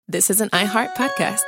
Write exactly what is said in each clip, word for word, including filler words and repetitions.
This is an iHeart podcast.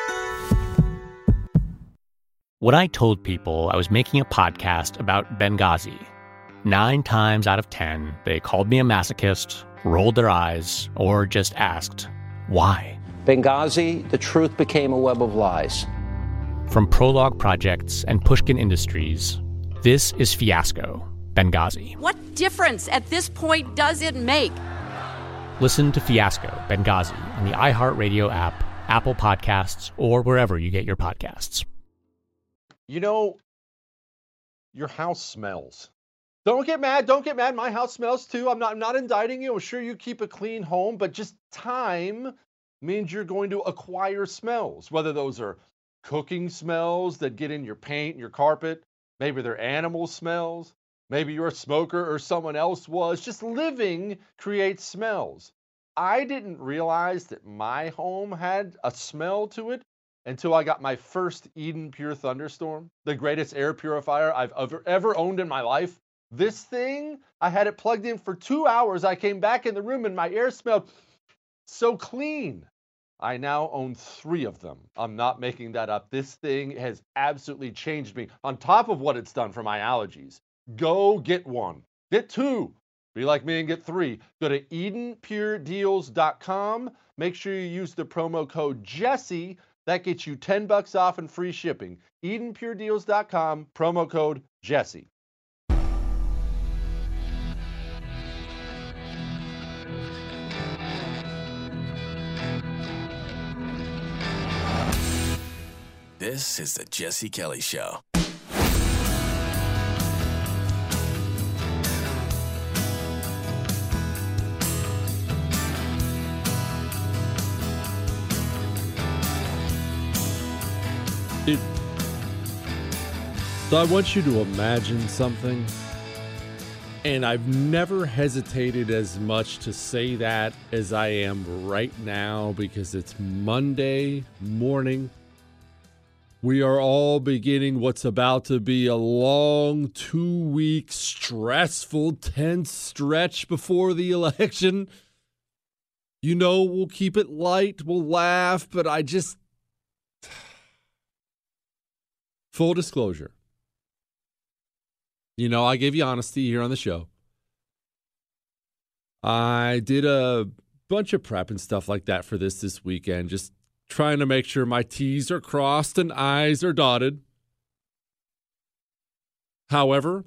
When I told people I was making a podcast about Benghazi, nine times out of ten, they called me a masochist, rolled their eyes, or just asked, why? Benghazi, the truth became a web of lies. From Prologue Projects and Pushkin Industries, this is Fiasco, Benghazi. What difference at this point does it make? Listen to Fiasco, Benghazi on the iHeartRadio app, Apple Podcasts, or wherever you get your podcasts. You know, your house smells. Don't get mad. Don't get mad. My house smells too. I'm not, I'm not indicting you. I'm sure you keep a clean home, but just time means you're going to acquire smells, whether those are cooking smells that get in your paint, your carpet. Maybe they're animal smells. Maybe you're a smoker or someone else was. Just living creates smells. I didn't realize that my home had a smell to it until I got my first Eden Pure Thunderstorm, the greatest air purifier I've ever, ever owned in my life. This thing, I had it plugged in for two hours. I came back in the room and my air smelled so clean. I now own three of them. I'm not making that up. This thing has absolutely changed me on top of what it's done for my allergies. Go get one. Get two. Be like me and get three. Go to eden pure deals dot com. Make sure you use the promo code Jesse. That gets you ten bucks off and free shipping. eden pure deals dot com, promo code Jesse. This is the Jesse Kelly Show. It, so I want you to imagine something, and I've never hesitated as much to say that as I am right now because it's Monday morning. We are all beginning what's about to be a long two-week, stressful, tense stretch before the election. You know, we'll keep it light, we'll laugh, but I just... Full disclosure. You know, I gave you honesty here on the show. I did a bunch of prep and stuff like that for this this weekend, just trying to make sure my T's are crossed and I's are dotted. However,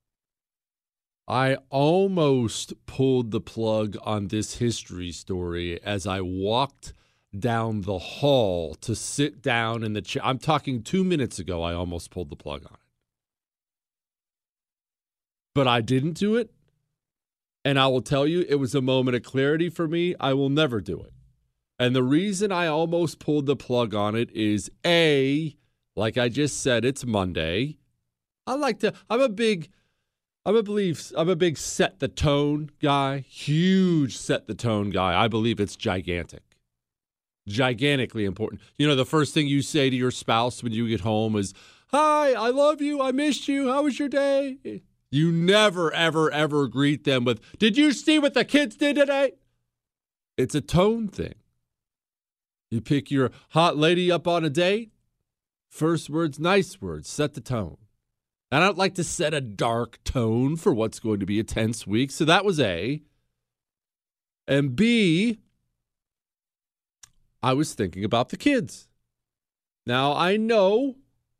I almost pulled the plug on this history story as I walked down the hall to sit down in the chair. I'm talking two minutes ago, I almost pulled the plug on it. But I didn't do it. And I will tell you, it was a moment of clarity for me. I will never do it. And the reason I almost pulled the plug on it is A, like I just said, it's Monday. I like to, I'm a big, I'm a believe, I'm a big set the tone guy, huge set the tone guy. I believe it's gigantic. Gigantically important. You know, the first thing you say to your spouse when you get home is, hi, I love you. I missed you. How was your day? You never, ever, ever greet them with, did you see what the kids did today? It's a tone thing. You pick your hot lady up on a date. First words, nice words, set the tone. And I don't like to set a dark tone for what's going to be a tense week. So that was A. And B, I was thinking about the kids. Now, I know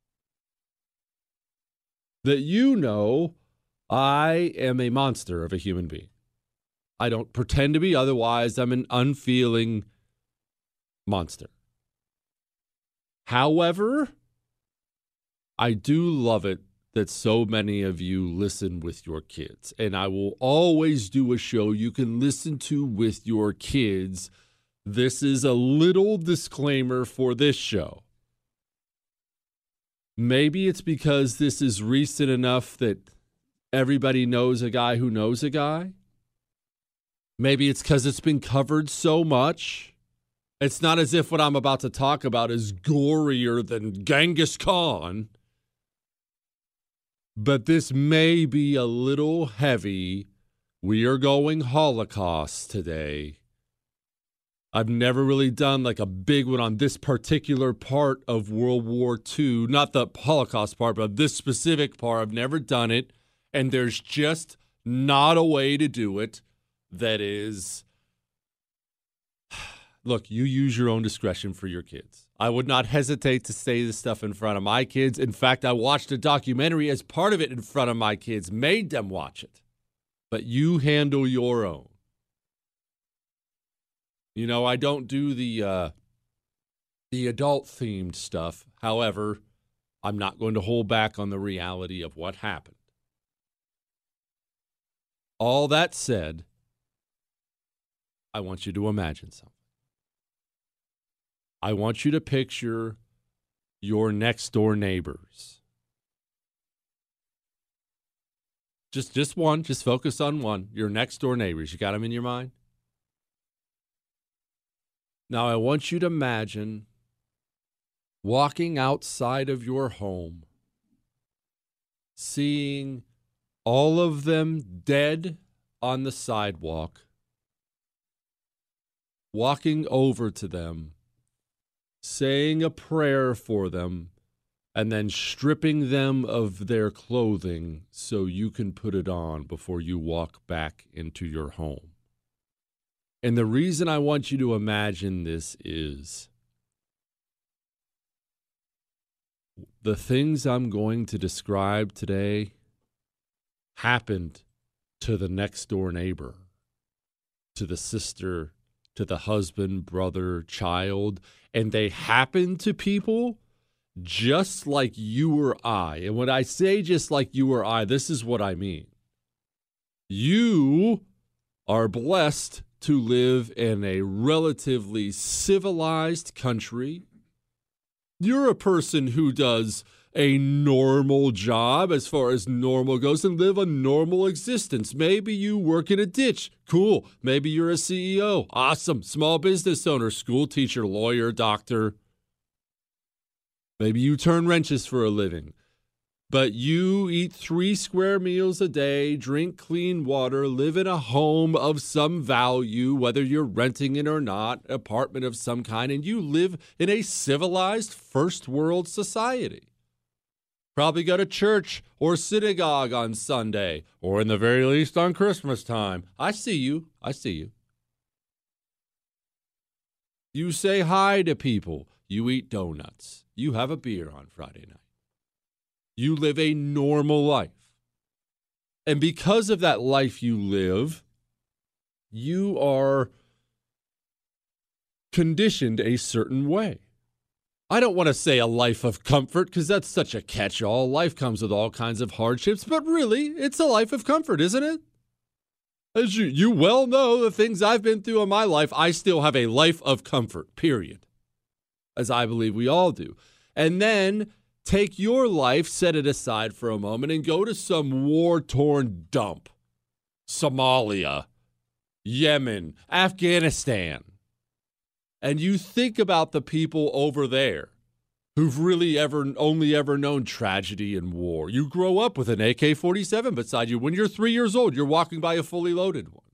that you know I am a monster of a human being. I don't pretend to be, otherwise I'm an unfeeling monster. However, I do love it that so many of you listen with your kids. And I will always do a show you can listen to with your kids. This is a little disclaimer for this show. Maybe it's because this is recent enough that everybody knows a guy who knows a guy. Maybe it's because it's been covered so much. It's not as if what I'm about to talk about is gorier than Genghis Khan. But this may be a little heavy. We are going Holocaust today. I've never really done like a big one on this particular part of World War Two, not the Holocaust part, but this specific part. I've never done it, and there's just not a way to do it that is, look, you use your own discretion for your kids. I would not hesitate to say this stuff in front of my kids. In fact, I watched a documentary as part of it in front of my kids, made them watch it. But you handle your own. You know, I don't do the uh, the adult-themed stuff. However, I'm not going to hold back on the reality of what happened. All that said, I want you to imagine something. I want you to picture your next-door neighbors. Just, just one. Just focus on one. Your next-door neighbors. You got them in your mind? Now, I want you to imagine walking outside of your home, seeing all of them dead on the sidewalk, walking over to them, saying a prayer for them, and then stripping them of their clothing so you can put it on before you walk back into your home. And the reason I want you to imagine this is the things I'm going to describe today happened to the next door neighbor, to the sister, to the husband, brother, child, and they happen to people just like you or I. And when I say just like you or I, this is what I mean. You are blessed to live in a relatively civilized country. You're a person who does a normal job as far as normal goes and live a normal existence. Maybe you work in a ditch. Cool. Maybe you're a C E O. Awesome. Small business owner, school teacher, lawyer, doctor. Maybe you turn wrenches for a living. But you eat three square meals a day, drink clean water, live in a home of some value, whether you're renting it or not, apartment of some kind, and you live in a civilized first world society. Probably go to church or synagogue on Sunday, or in the very least on Christmas time. I see you. I see you. You say hi to people. You eat donuts. You have a beer on Friday night. You live a normal life. And because of that life you live, you are conditioned a certain way. I don't want to say a life of comfort because that's such a catch-all. Life comes with all kinds of hardships, but really, it's a life of comfort, isn't it? As you, you well know, the things I've been through in my life, I still have a life of comfort, period. As I believe we all do. And then take your life, set it aside for a moment, and go to some war-torn dump. Somalia, Yemen, Afghanistan. And you think about the people over there who've really ever only ever known tragedy and war. You grow up with an A K forty-seven beside you. When you're three years old, you're walking by a fully loaded one.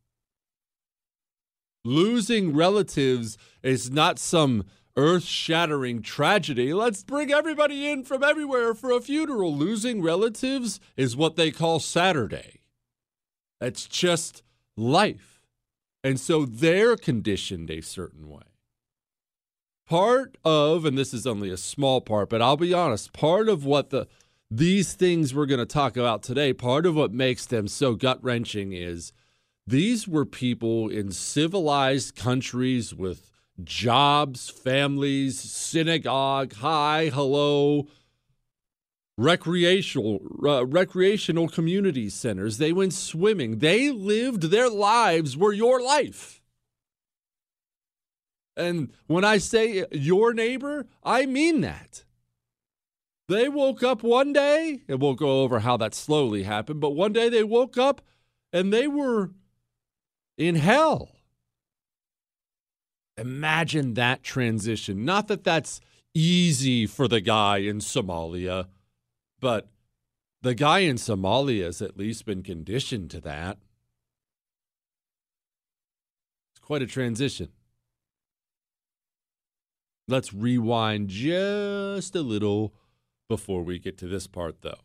Losing relatives is not some earth-shattering tragedy. Let's bring everybody in from everywhere for a funeral. Losing relatives is what they call Saturday. It's just life. And so they're conditioned a certain way. Part of, and this is only a small part, but I'll be honest, part of what the these things we're going to talk about today, part of what makes them so gut-wrenching is these were people in civilized countries with jobs, families, synagogue, hi, hello, recreational uh, recreational community centers. They went swimming. They lived their lives were your life. And when I say your neighbor, I mean that. They woke up one day, and we'll go over how that slowly happened, but one day they woke up and they were in hell. Imagine that transition. Not that that's easy for the guy in Somalia, but the guy in Somalia has at least been conditioned to that. It's quite a transition. Let's rewind just a little before we get to this part, though.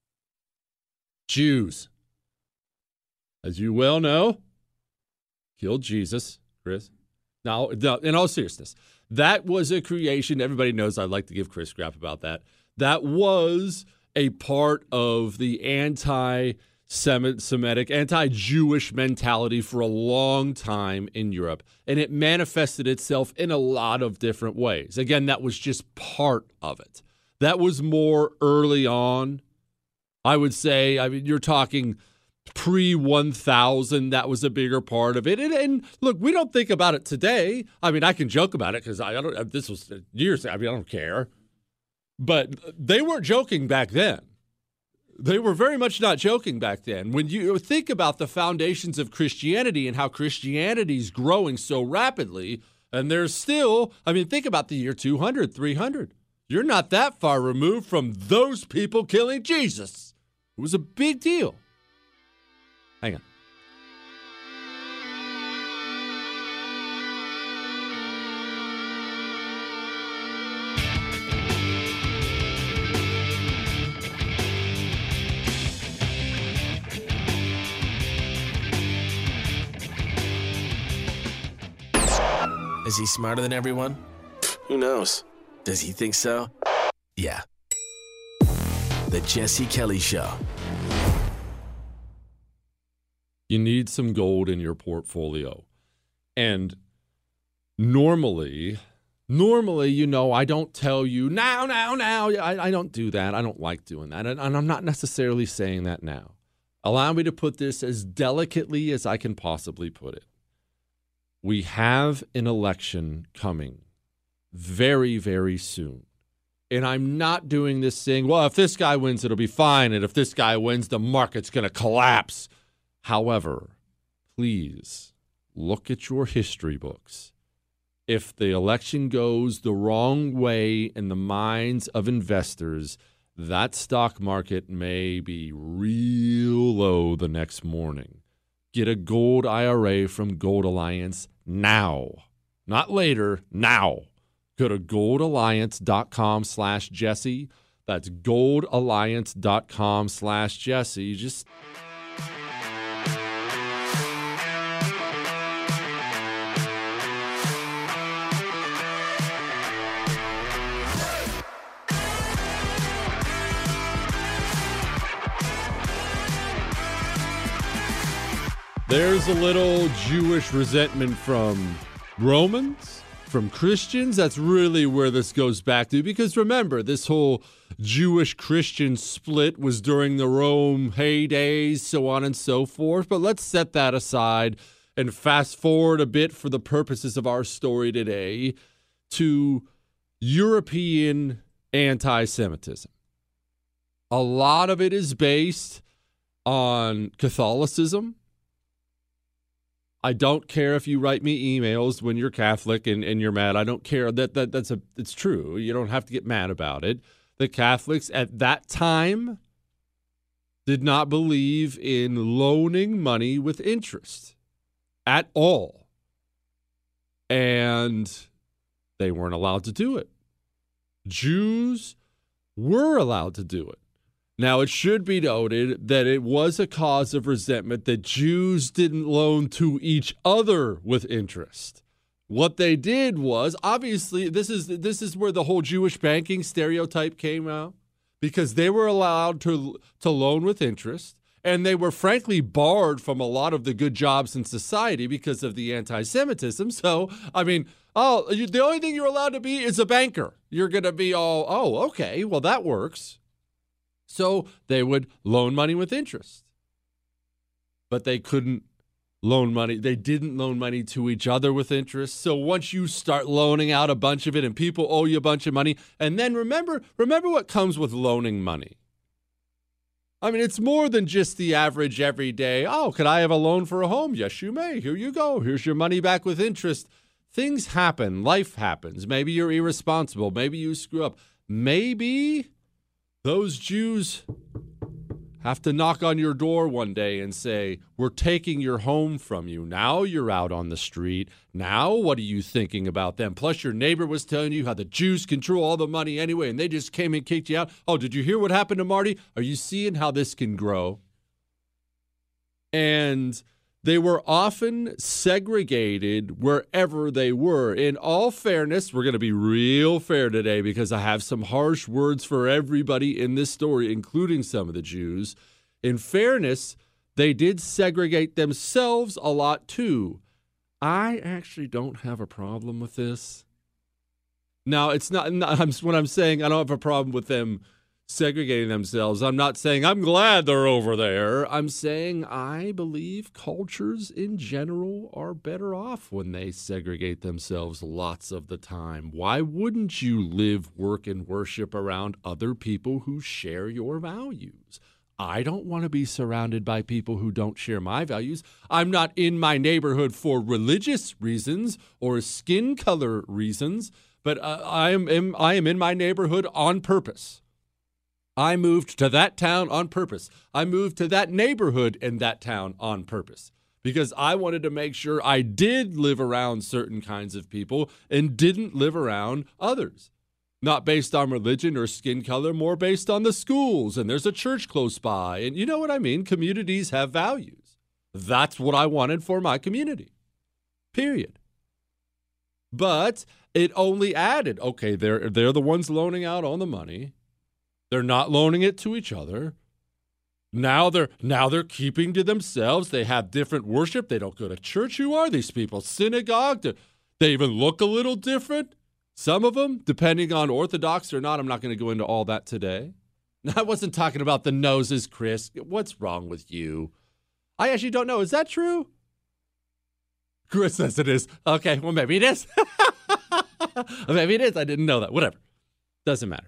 Jews, as you well know, killed Jesus, Chris. Now, in all seriousness, that was a creation. Everybody knows I like to give Chris crap about that. That was a part of the anti-Semitic, anti-Jewish mentality for a long time in Europe, and it manifested itself in a lot of different ways. Again, that was just part of it. That was more early on. I would say, I mean, you're talking pre one thousand, that was a bigger part of it. And, and look, we don't think about it today. I mean, I can joke about it because I, I don't. This was years ago. I mean, I don't care. But they weren't joking back then. They were very much not joking back then. When you think about the foundations of Christianity and how Christianity is growing so rapidly, and there's still, I mean, think about the year two hundred, three hundred. You're not that far removed from those people killing Jesus. It was a big deal. Hang on. Is he smarter than everyone? Who knows? Does he think so? Yeah. The Jesse Kelly Show. You need some gold in your portfolio. And normally, normally, you know, I don't tell you, now, now, now. I, I don't do that. I don't like doing that. And, and I'm not necessarily saying that now. Allow me to put this as delicately as I can possibly put it. We have an election coming very, very soon. And I'm not doing this saying, well, if this guy wins, it'll be fine. And if this guy wins, the market's going to collapse. However, please look at your history books. If the election goes the wrong way in the minds of investors, that stock market may be real low the next morning. Get a gold I R A from Gold Alliance now. Not later, now. Go to goldalliance.com slash Jesse. That's goldalliance.com slash Jesse. Just... There's a little Jewish resentment from Romans, from Christians. That's really where this goes back to. Because remember, this whole Jewish-Christian split was during the Rome heydays, so on and so forth. But let's set that aside and fast forward a bit for the purposes of our story today to European anti-Semitism. A lot of it is based on Catholicism. I don't care if you write me emails when you're Catholic and, and you're mad. I don't care. That that that's a it's true. You don't have to get mad about it. The Catholics at that time did not believe in loaning money with interest at all. And they weren't allowed to do it. Jews were allowed to do it. Now, it should be noted that it was a cause of resentment that Jews didn't loan to each other with interest. What they did was, obviously, this is this is where the whole Jewish banking stereotype came out, because they were allowed to, to loan with interest, and they were frankly barred from a lot of the good jobs in society because of the anti-Semitism. So, I mean, oh, you, the only thing you're allowed to be is a banker. You're going to be all, oh, okay, well, that works. So they would loan money with interest. But they couldn't loan money. They didn't loan money to each other with interest. So once you start loaning out a bunch of it and people owe you a bunch of money, and then remember, remember what comes with loaning money. I mean, it's more than just the average everyday, oh, could I have a loan for a home? Yes, you may. Here you go. Here's your money back with interest. Things happen. Life happens. Maybe you're irresponsible. Maybe you screw up. Maybe those Jews have to knock on your door one day and say, we're taking your home from you. Now you're out on the street. Now what are you thinking about them? Plus your neighbor was telling you how the Jews control all the money anyway, and they just came and kicked you out. Oh, did you hear what happened to Marty? Are you seeing how this can grow? And they were often segregated wherever they were. In all fairness, we're going to be real fair today because I have some harsh words for everybody in this story, including some of the Jews. In fairness, they did segregate themselves a lot too. I actually don't have a problem with this. Now, it's not, not I'm, when I'm saying I don't have a problem with them segregating themselves, I'm not saying I'm glad they're over there. I'm saying I believe cultures in general are better off when they segregate themselves lots of the time. Why wouldn't you live, work, and worship around other people who share your values? I don't want to be surrounded by people who don't share my values. I'm not in my neighborhood for religious reasons or skin color reasons, but uh, I am in, I am in my neighborhood on purpose. I moved to that town on purpose. I moved to that neighborhood in that town on purpose because I wanted to make sure I did live around certain kinds of people and didn't live around others. Not based on religion or skin color, more based on the schools, and there's a church close by. And you know what I mean? Communities have values. That's what I wanted for my community. Period. But it only added, okay, they're, they're the ones loaning out all the money. They're not loaning it to each other. Now they're now they're keeping to themselves. They have different worship. They don't go to church. Who are these people? Synagogue? They're, they even look a little different. Some of them, depending on Orthodox or not. I'm not going to go into all that today. I wasn't talking about the noses, Chris. What's wrong with you? I actually don't know. Is that true? Chris says it is. Okay, well, maybe it is. Maybe it is. I didn't know that. Whatever. Doesn't matter.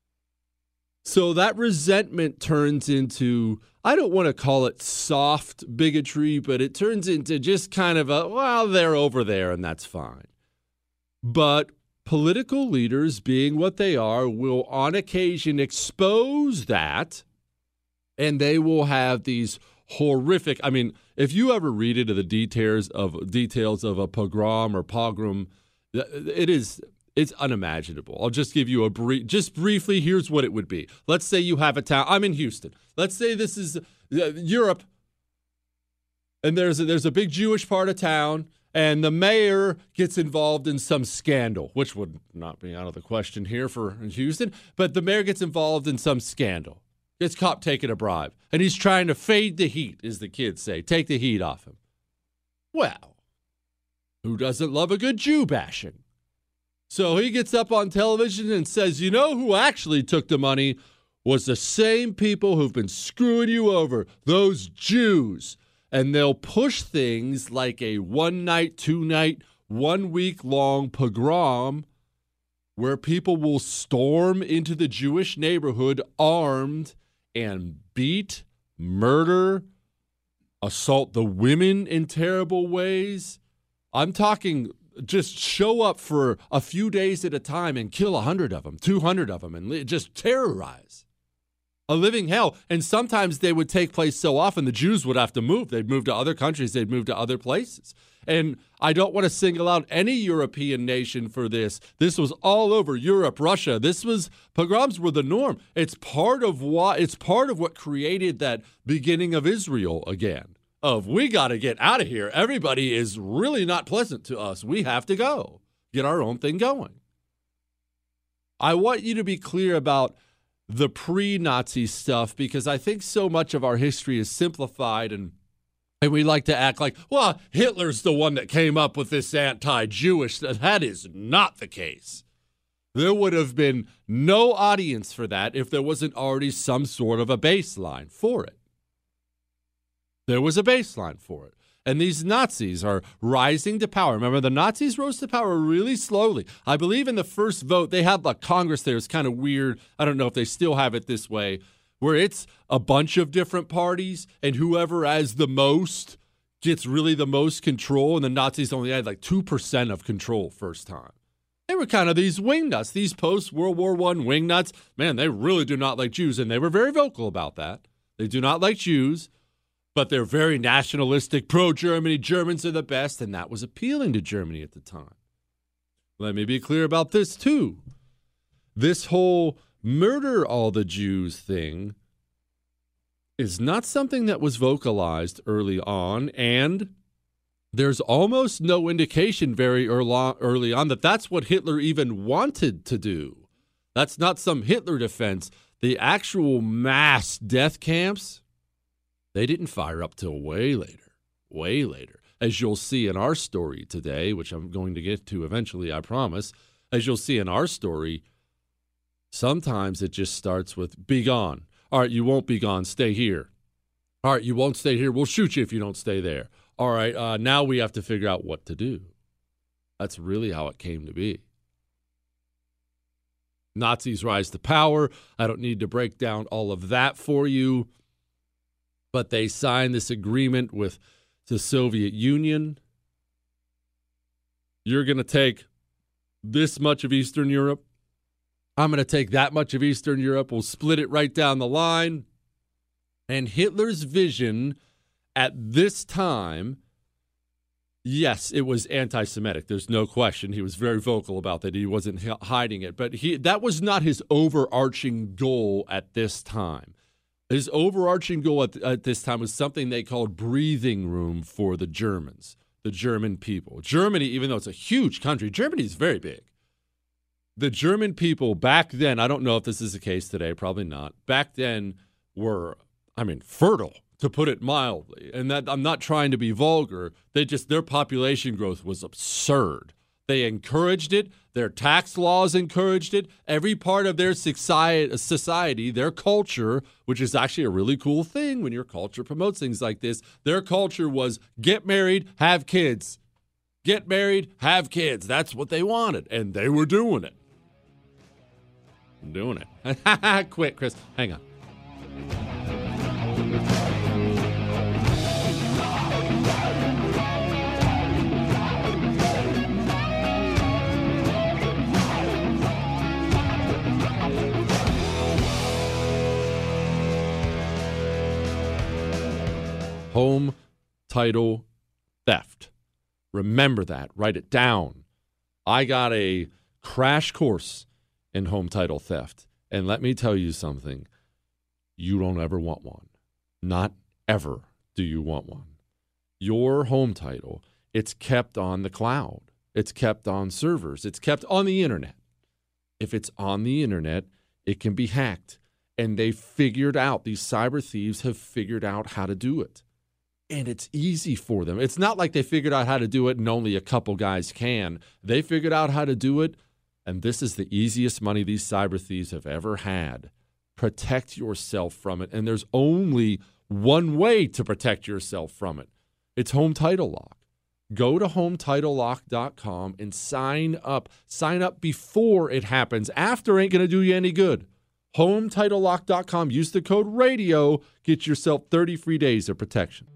So that resentment turns into, I don't want to call it soft bigotry, but it turns into just kind of a, well, they're over there and that's fine. But political leaders, being what they are, will on occasion expose that, and they will have these horrific, I mean, if you ever read into the details of details of a pogrom or pogrom, it is... It's unimaginable. I'll just give you a brief, just briefly, here's what it would be. Let's say you have a town, I'm in Houston. Let's say this is uh, Europe, and there's a, there's a big Jewish part of town, and the mayor gets involved in some scandal, which would not be out of the question here for Houston, but the mayor gets involved in some scandal. Gets caught taking a bribe, and he's trying to fade the heat, as the kids say, take the heat off him. Well, who doesn't love a good Jew bashing? So he gets up on television and says, you know who actually took the money was the same people who've been screwing you over, those Jews. And they'll push things like a one-night, two-night, one-week-long pogrom where people will storm into the Jewish neighborhood armed and beat, murder, assault the women in terrible ways. I'm talking... just show up for a few days at a time and kill one hundred of them, two hundred of them, and just terrorize. A living hell. And sometimes they would take place so often the Jews would have to move. They'd move to other countries. They'd move to other places. And I don't want to single out any European nation for this. This was all over Europe, Russia. This was, pogroms were the norm. It's part of why, it's part of what created that beginning of Israel again. Of we got to get out of here. Everybody is really not pleasant to us. We have to go get our own thing going. I want you to be clear about the pre-Nazi stuff because I think so much of our history is simplified and and we like to act like, well, Hitler's the one that came up with this anti-Jewish. That is not the case. There would have been no audience for that if there wasn't already some sort of a baseline for it. There was a baseline for it. And these Nazis are rising to power. Remember, the Nazis rose to power really slowly. I believe in the first vote, they had the Congress there. It's kind of weird. I don't know if they still have it this way, where it's a bunch of different parties, and whoever has the most gets really the most control. And the Nazis only had like two percent of control first time. They were kind of these wingnuts, these post-World War One wingnuts. Man, they really do not like Jews, and they were very vocal about that. They do not like Jews, but they're very nationalistic, pro-Germany. Germans are the best, and that was appealing to Germany at the time. Let me be clear about this, too. This whole murder all the Jews thing is not something that was vocalized early on, and there's almost no indication very early on that that's what Hitler even wanted to do. That's not some Hitler defense. The actual mass death camps, they didn't fire up till way later, way later. As you'll see in our story today, which I'm going to get to eventually, I promise, as you'll see in our story, sometimes it just starts with, be gone. All right, you won't be gone. Stay here. All right, you won't stay here. We'll shoot you if you don't stay there. All right, uh, now we have to figure out what to do. That's really how it came to be. Nazis rise to power. I don't need to break down all of that for you. But they signed this agreement with the Soviet Union. You're going to take this much of Eastern Europe. I'm going to take that much of Eastern Europe. We'll split it right down the line. And Hitler's vision at this time, yes, it was anti-Semitic. There's no question. He was very vocal about that. He wasn't hiding it. But he that was not his overarching goal at this time. His overarching goal at, at this time was something they called breathing room for the Germans, the German people. Germany, even though it's a huge country, Germany is very big. The German people back then, I don't know if this is the case today, probably not, back then were, I mean, fertile, to put it mildly. And that I'm not trying to be vulgar. They just, their population growth was absurd. They encouraged it. Their tax laws encouraged it. Every part of their society, society, their culture, which is actually a really cool thing when your culture promotes things like this, their culture was get married, have kids. Get married, have kids. That's what they wanted, and they were doing it. Doing it. Quit, Chris. Hang on. Home title theft. Remember that. Write it down. I got a crash course in home title theft. And let me tell you something. You don't ever want one. Not ever do you want one. Your home title, it's kept on the cloud. It's kept on servers. It's kept on the internet. If it's on the internet, it can be hacked. And they figured out, these cyber thieves have figured out how to do it. And it's easy for them. It's not like they figured out how to do it and only a couple guys can. They figured out how to do it, and this is the easiest money these cyber thieves have ever had. Protect yourself from it, and there's only one way to protect yourself from it. It's Home Title Lock. Go to home title lock dot com and sign up. Sign up before it happens. After ain't going to do you any good. home title lock dot com. Use the code RADIO. Get yourself thirty free days of protection.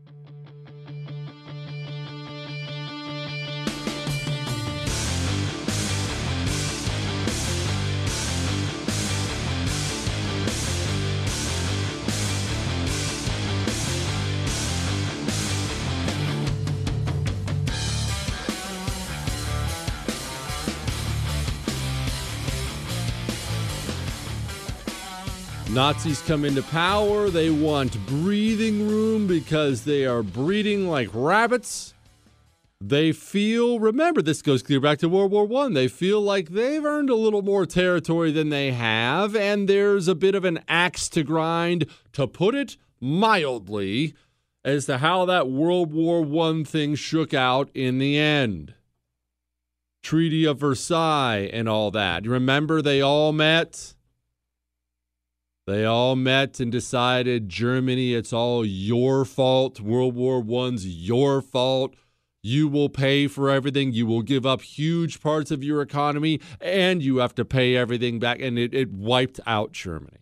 Nazis come into power. They want breathing room because they are breeding like rabbits. They feel, remember, this goes clear back to World War One. They feel like they've earned a little more territory than they have, and there's a bit of an axe to grind, to put it mildly, as to how that World War One thing shook out in the end. Treaty of Versailles and all that. You remember they all met? They all met and decided, Germany, it's all your fault. World War One's your fault. You will pay for everything. You will give up huge parts of your economy, and you have to pay everything back. And it, it wiped out Germany.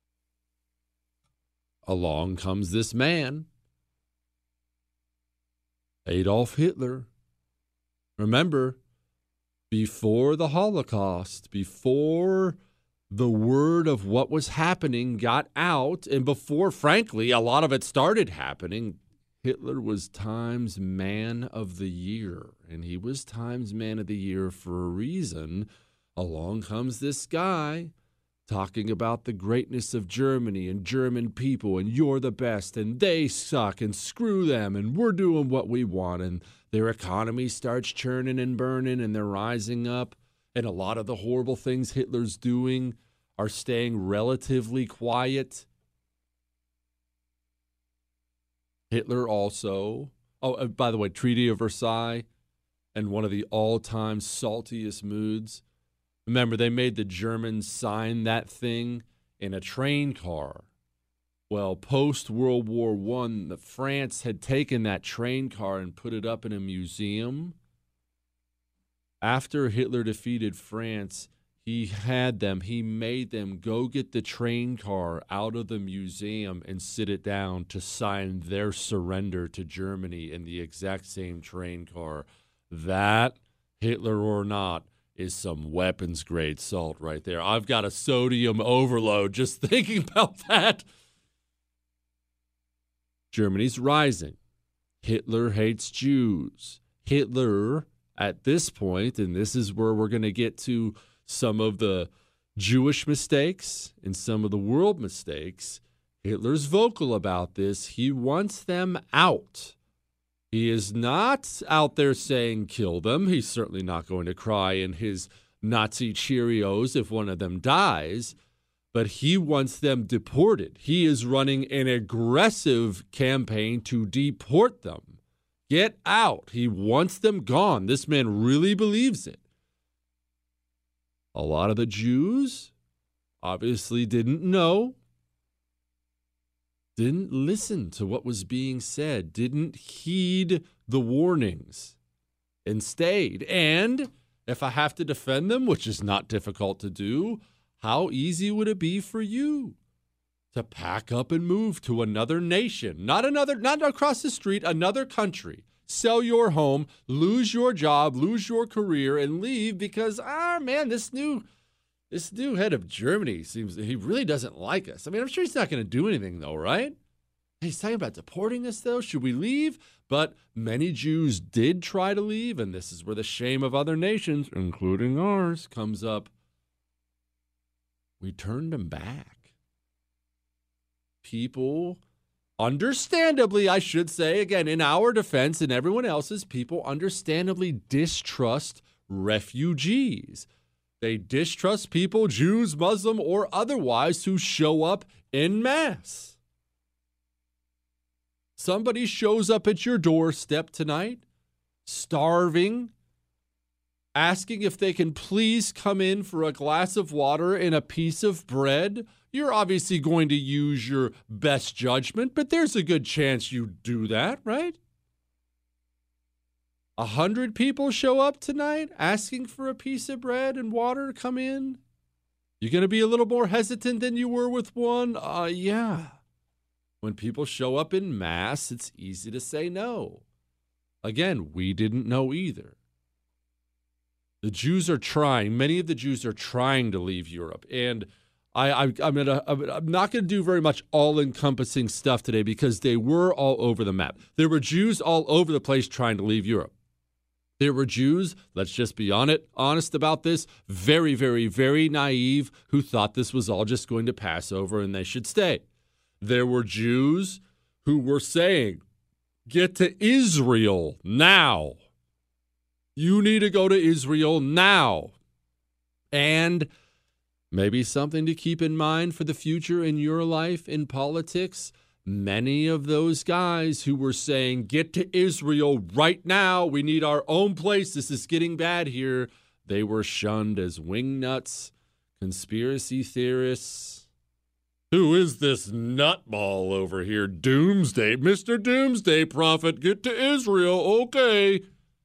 Along comes this man, Adolf Hitler. Remember, before the Holocaust, before the word of what was happening got out, and before, frankly, a lot of it started happening, Hitler was Time's Man of the Year, and he was Time's Man of the Year for a reason. Along comes this guy talking about the greatness of Germany and German people, and you're the best, and they suck, and screw them, and we're doing what we want, and their economy starts churning and burning, and they're rising up, and a lot of the horrible things Hitler's doing are staying relatively quiet. Hitler also, oh, uh, by the way, Treaty of Versailles, and one of the all-time saltiest moods. Remember, they made the Germans sign that thing in a train car. Well, post-World War One, the France had taken that train car and put it up in a museum. After Hitler defeated France, he had them, he made them go get the train car out of the museum and sit it down to sign their surrender to Germany in the exact same train car. That, Hitler or not, is some weapons-grade salt right there. I've got a sodium overload just thinking about that. Germany's rising. Hitler hates Jews. Hitler, at this point, and this is where we're going to get to some of the Jewish mistakes and some of the world mistakes, Hitler's vocal about this. He wants them out. He is not out there saying kill them. He's certainly not going to cry in his Nazi Cheerios if one of them dies, but he wants them deported. He is running an aggressive campaign to deport them. Get out. He wants them gone. This man really believes it. A lot of the Jews obviously didn't know, didn't listen to what was being said, didn't heed the warnings, and stayed. And if I have to defend them, which is not difficult to do, how easy would it be for you to pack up and move to another nation, not another, not across the street, another country, sell your home, lose your job, lose your career, and leave because, ah, man, this new this new head of Germany seems he really doesn't like us. I mean, I'm sure he's not going to do anything, though, right? He's talking about deporting us, though. Should we leave? But many Jews did try to leave, and this is where the shame of other nations, including ours, comes up. We turned them back. People, understandably, I should say, again, in our defense and everyone else's, people understandably distrust refugees. They distrust people, Jews, Muslim, or otherwise, who show up en masse. Somebody shows up at your doorstep tonight, starving, asking if they can please come in for a glass of water and a piece of bread. You're obviously going to use your best judgment, but there's a good chance you do that, right? A hundred people show up tonight asking for a piece of bread and water to come in. You're going to be a little more hesitant than you were with one? Uh, yeah. When people show up in mass, it's easy to say no. Again, we didn't know either. The Jews are trying. Many of the Jews are trying to leave Europe. And I, I, I'm, gonna, I'm not going to do very much all-encompassing stuff today because they were all over the map. There were Jews all over the place trying to leave Europe. There were Jews, let's just be on it, honest about this, very, very, very naive who thought this was all just going to pass over and they should stay. There were Jews who were saying, get to Israel now. You need to go to Israel now. And maybe something to keep in mind for the future in your life in politics. Many of those guys who were saying, get to Israel right now. We need our own place. This is getting bad here. They were shunned as wingnuts, conspiracy theorists. Who is this nutball over here? Doomsday. Mister Doomsday Prophet, get to Israel. Okay.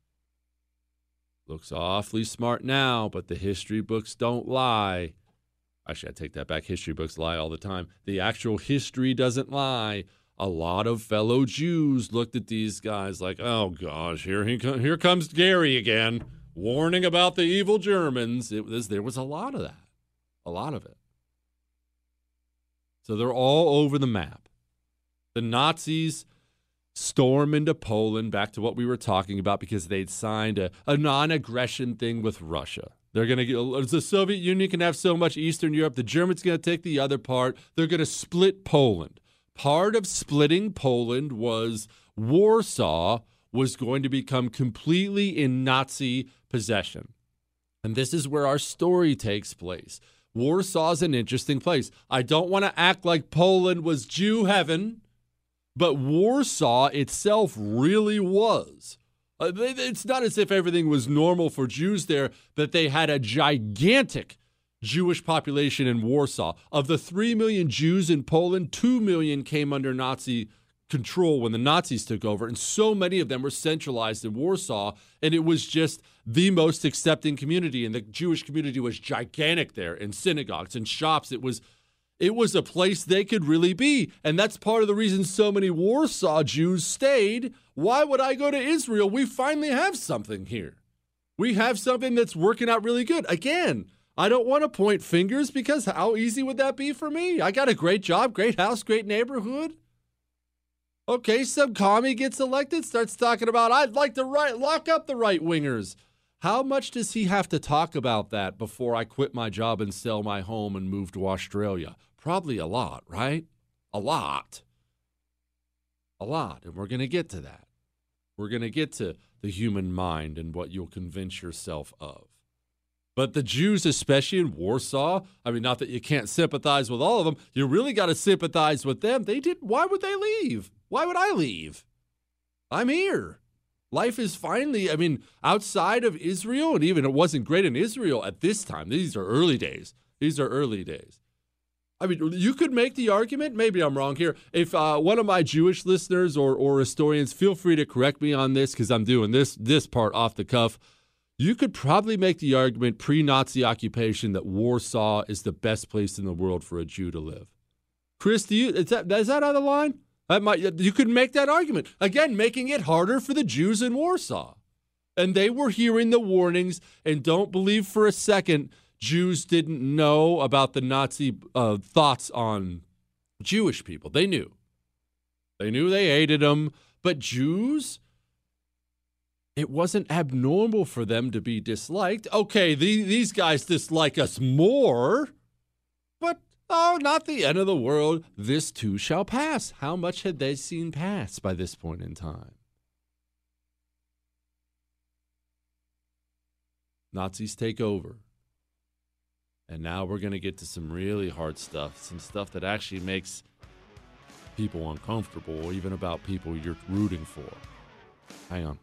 Looks awfully smart now, but the history books don't lie. Actually, I take that back. History books lie all the time. The actual history doesn't lie. A lot of fellow Jews looked at these guys like, oh, gosh, here he co- here comes Gary again, warning about the evil Germans. It was, there was a lot of that. A lot of it. So they're all over the map. The Nazis storm into Poland, back to what we were talking about, because they'd signed a, a non-aggression thing with Russia. They're going to get, the Soviet Union can have so much Eastern Europe, the Germans going to take the other part. They're going to split Poland. Part of splitting Poland was Warsaw was going to become completely in Nazi possession. And this is where our story takes place. Warsaw's an interesting place. I don't want to act like Poland was Jew heaven, but Warsaw itself really was. Uh, it's not as if everything was normal for Jews there, but they had a gigantic Jewish population in Warsaw. Of the three million Jews in Poland, two million came under Nazi control when the Nazis took over, and so many of them were centralized in Warsaw, and it was just the most accepting community, and the Jewish community was gigantic there, in synagogues and shops. It was It was a place they could really be. And that's part of the reason so many Warsaw Jews stayed. Why would I go to Israel? We finally have something here. We have something that's working out really good. Again, I don't want to point fingers, because how easy would that be for me? I got a great job, great house, great neighborhood. Okay, some commie gets elected, starts talking about, I'd like to right, lock up the right-wingers. How much does he have to talk about that before I quit my job and sell my home and move to Australia? Probably a lot, right? A lot. A lot. And we're going to get to that. We're going to get to the human mind and what you'll convince yourself of. But the Jews, especially in Warsaw, I mean, not that you can't sympathize with all of them, you really got to sympathize with them. They did. Why would they leave? Why would I leave? I'm here. Life is finally, I mean, outside of Israel, and even it wasn't great in Israel at this time. These are early days. These are early days. I mean, you could make the argument, maybe I'm wrong here, if uh, one of my Jewish listeners or, or historians, feel free to correct me on this, because I'm doing this this part off the cuff. You could probably make the argument pre-Nazi occupation that Warsaw is the best place in the world for a Jew to live. Chris, do you, is that, is that on the line? That might, you could make that argument. Again, making it harder for the Jews in Warsaw. And they were hearing the warnings, and don't believe for a second Jews didn't know about the Nazi uh, thoughts on Jewish people. They knew. They knew they hated them. But Jews, it wasn't abnormal for them to be disliked. Okay, the, these guys dislike us more, but oh, not the end of the world. This too shall pass. How much had they seen pass by this point in time? Nazis take over. And now we're going to get to some really hard stuff, some stuff that actually makes people uncomfortable, even about people you're rooting for. Hang on.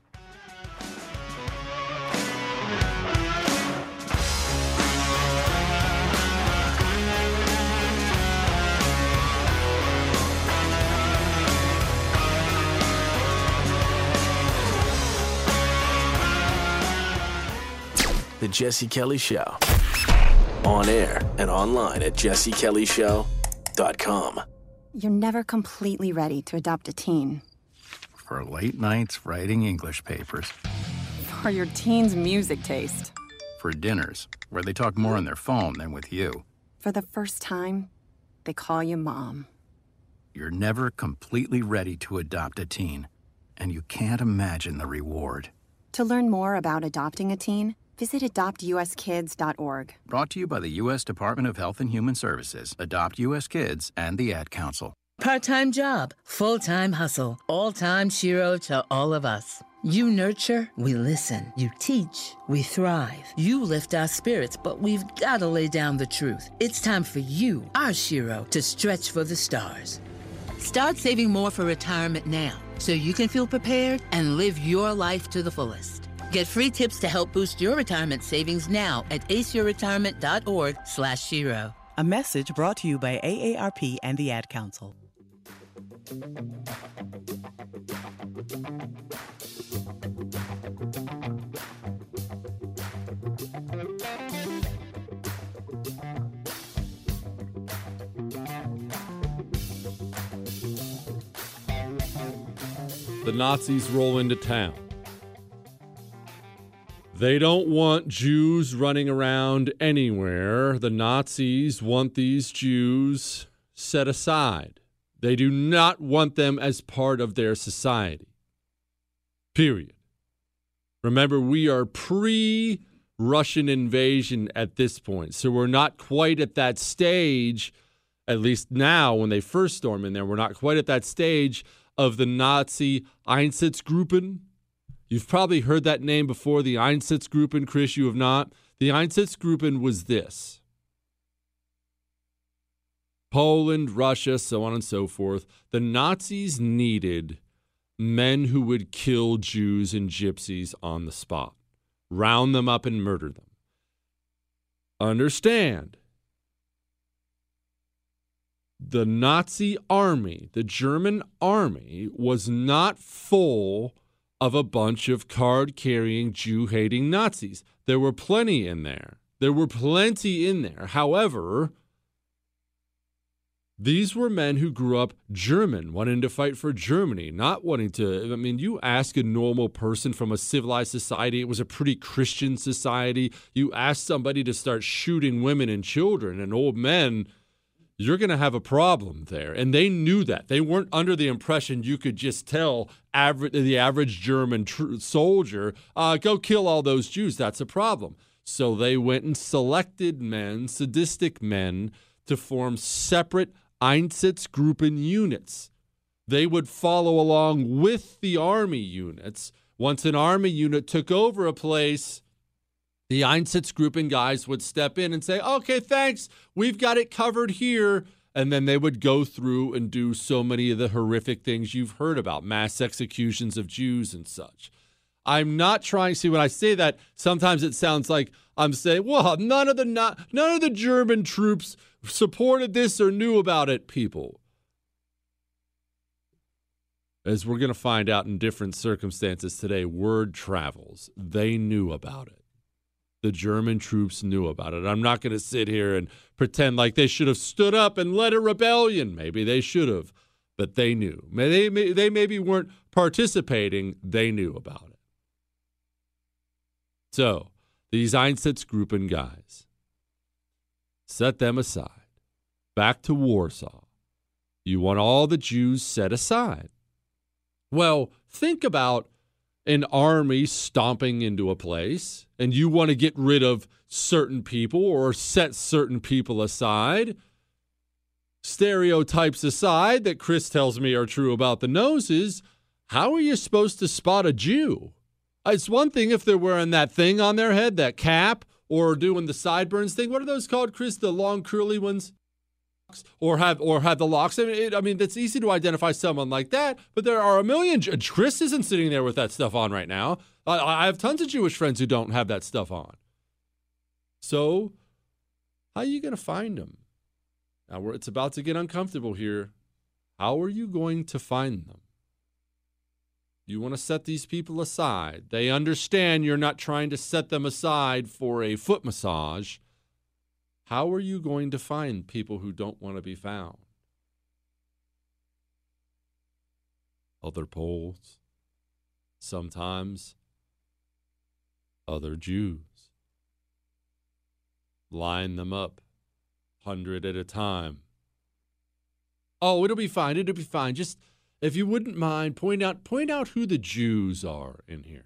The Jesse Kelly Show. On air and online at jesse kelly show dot com. You're never completely ready to adopt a teen. For late nights writing English papers. For your teen's music taste. For dinners where they talk more on their phone than with you. For the first time, they call you mom. You're never completely ready to adopt a teen, and you can't imagine the reward. To learn more about adopting a teen, visit adopt u s kids dot org. Brought to you by the U S Department of Health and Human Services, Adopt U S Kids, and the Ad Council. Part-time job, full-time hustle, all-time Shiro to all of us. You nurture, we listen. You teach, we thrive. You lift our spirits, but we've got to lay down the truth. It's time for you, our Shiro, to stretch for the stars. Start saving more for retirement now, so you can feel prepared and live your life to the fullest. Get free tips to help boost your retirement savings now at ace your retirement dot org slash Shiro. A message brought to you by A A R P and the Ad Council. The Nazis roll into town. They don't want Jews running around anywhere. The Nazis want these Jews set aside. They do not want them as part of their society. Period. Remember, we are pre-Russian invasion at this point, so we're not quite at that stage, at least now when they first storm in there, we're not quite at that stage of the Nazi Einsatzgruppen. You've probably heard that name before, the Einsatzgruppen. Chris, you have not. The Einsatzgruppen was this. Poland, Russia, so on and so forth. The Nazis needed men who would kill Jews and gypsies on the spot, round them up and murder them. Understand, the Nazi army, the German army, was not full of a bunch of card-carrying, Jew-hating Nazis. There were plenty in there. There were plenty in there. However, these were men who grew up German, wanting to fight for Germany, not wanting to, I mean, you ask a normal person from a civilized society, it was a pretty Christian society. You ask somebody to start shooting women and children and old men, you're going to have a problem there. And they knew that. They weren't under the impression you could just tell average, the average German tr- soldier, uh, go kill all those Jews. That's a problem. So they went and selected men, sadistic men, to form separate Einsatzgruppen units. They would follow along with the army units. Once an army unit took over a place, the Einsatzgruppen guys would step in and say, okay, thanks, we've got it covered here. And then they would go through and do so many of the horrific things you've heard about, mass executions of Jews and such. I'm not trying, see, when I say that, sometimes it sounds like I'm saying, well, none of the not, none of the German troops supported this or knew about it, people. As we're going to find out in different circumstances today, word travels. They knew about it. The German troops knew about it. I'm not going to sit here and pretend like they should have stood up and led a rebellion. Maybe they should have, but they knew. They, they maybe weren't participating. They knew about it. So these Einsatzgruppen guys, set them aside. Back to Warsaw. You want all the Jews set aside. Well, think about an army stomping into a place, and you want to get rid of certain people or set certain people aside. Stereotypes aside that Chris tells me are true about the noses, how are you supposed to spot a Jew? It's one thing if they're wearing that thing on their head, that cap, or doing the sideburns thing. What are those called, Chris? The long curly ones? Or have or have the locks. I mean, it, I mean, it's easy to identify someone like that, but there are a million. Chris isn't sitting there with that stuff on right now. I, I have tons of Jewish friends who don't have that stuff on. So, how are you going to find them? Now, we're, it's about to get uncomfortable here. How are you going to find them? You want to set these people aside. They understand you're not trying to set them aside for a foot massage. How are you going to find people who don't want to be found? Other Poles, sometimes other Jews. Line them up, hundred at a time. Oh, it'll be fine. It'll be fine. Just, if you wouldn't mind, point out point out who the Jews are in here.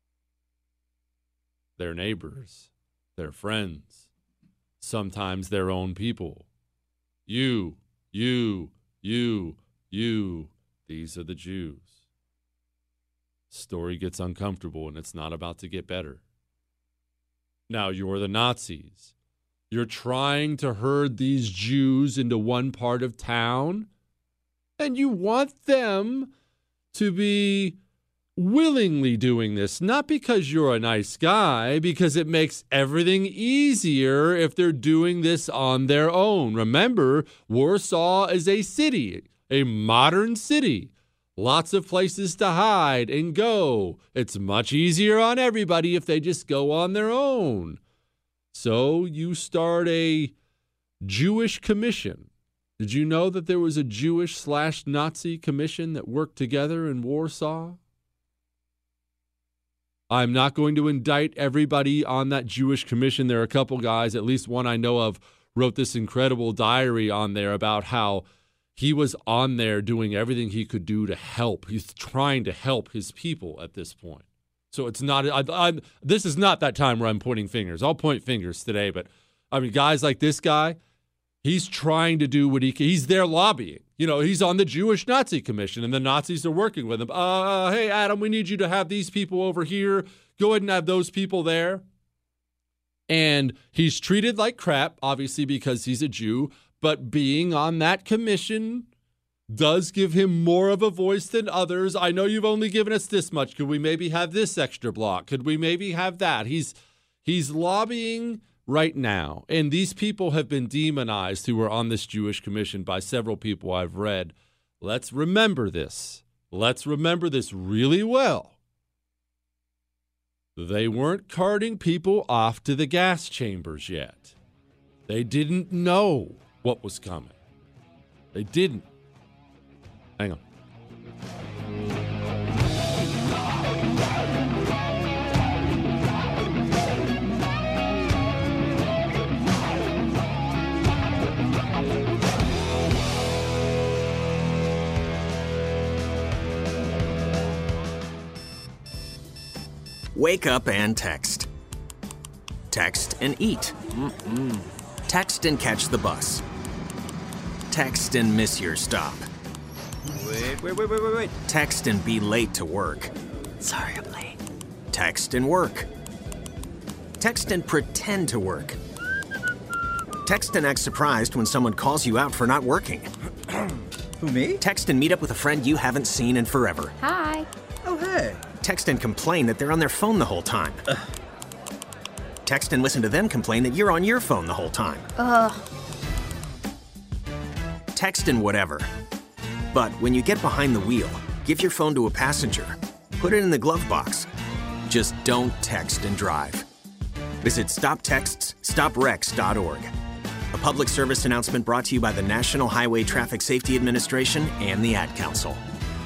Their neighbors, their friends. Sometimes their own people. You, you, you, you. These are the Jews. Story gets uncomfortable and it's not about to get better. Now you're the Nazis. You're trying to herd these Jews into one part of town, and you want them to be willingly doing this, not because you're a nice guy, because it makes everything easier if they're doing this on their own. Remember, Warsaw is a city, a modern city. Lots of places to hide and go. It's much easier on everybody if they just go on their own. So you start a Jewish commission. Did you know that there was a Jewish slash Nazi commission that worked together in Warsaw? I'm not going to indict everybody on that Jewish commission. There are a couple guys, at least one I know of, wrote this incredible diary on there about how he was on there doing everything he could do to help. He's trying to help his people at this point. So it's not, I, I'm, this is not that time where I'm pointing fingers. I'll point fingers today, but I mean, guys like this guy, he's trying to do what he can. He's there lobbying. You know, he's on the Jewish Nazi Commission, and the Nazis are working with him. Uh, hey, Adam, we need you to have these people over here. Go ahead and have those people there. And he's treated like crap, obviously, because he's a Jew. But being on that commission does give him more of a voice than others. I know you've only given us this much. Could we maybe have this extra block? Could we maybe have that? He's he's lobbying right now. And these people have been demonized who are on this Jewish commission by several people I've read. Let's remember this. Let's remember this really well. They weren't carting people off to the gas chambers yet. They didn't know what was coming. They didn't. Hang on. Wake up and text. Text and eat. Mm-mm. Text and catch the bus. Text and miss your stop. Wait, wait, wait, wait, wait, wait. Text and be late to work. Sorry, I'm late. Text and work. Text and pretend to work. Text and act surprised when someone calls you out for not working. Who, me? Text and meet up with a friend you haven't seen in forever. Hi. Oh, hey. Text and complain that they're on their phone the whole time. Ugh. Text and listen to them complain that you're on your phone the whole time. Ugh. Text and whatever. But when you get behind the wheel, give your phone to a passenger. Put it in the glove box. Just don't text and drive. Visit stop texts stop wrecks dot org. A public service announcement brought to you by the National Highway Traffic Safety Administration and the Ad Council.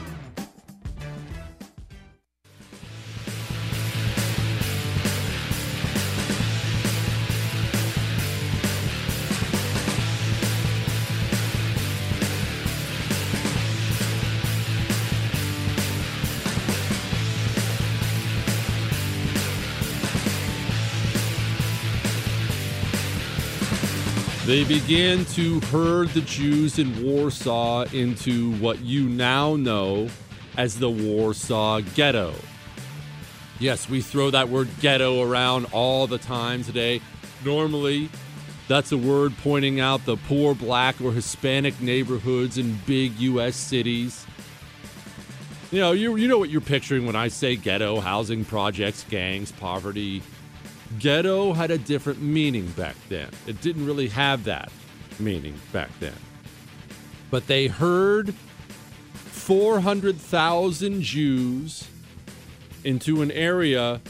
They began to herd the Jews in Warsaw into what you now know as the Warsaw Ghetto. Yes, we throw that word ghetto around all the time today. Normally, that's a word pointing out the poor black or Hispanic neighborhoods in big U S cities. You know, you, you know what you're picturing when I say ghetto: housing projects, gangs, poverty. Ghetto had a different meaning back then. It didn't really have that meaning back then. But they herd four hundred thousand Jews into an area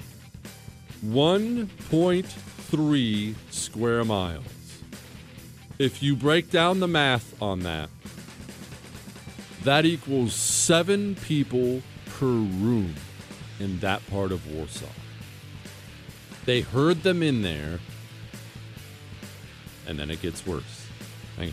one point three square miles. If you break down the math on that, that equals seven people per room in that part of Warsaw. They herd them in there, and then it gets worse. Hang on.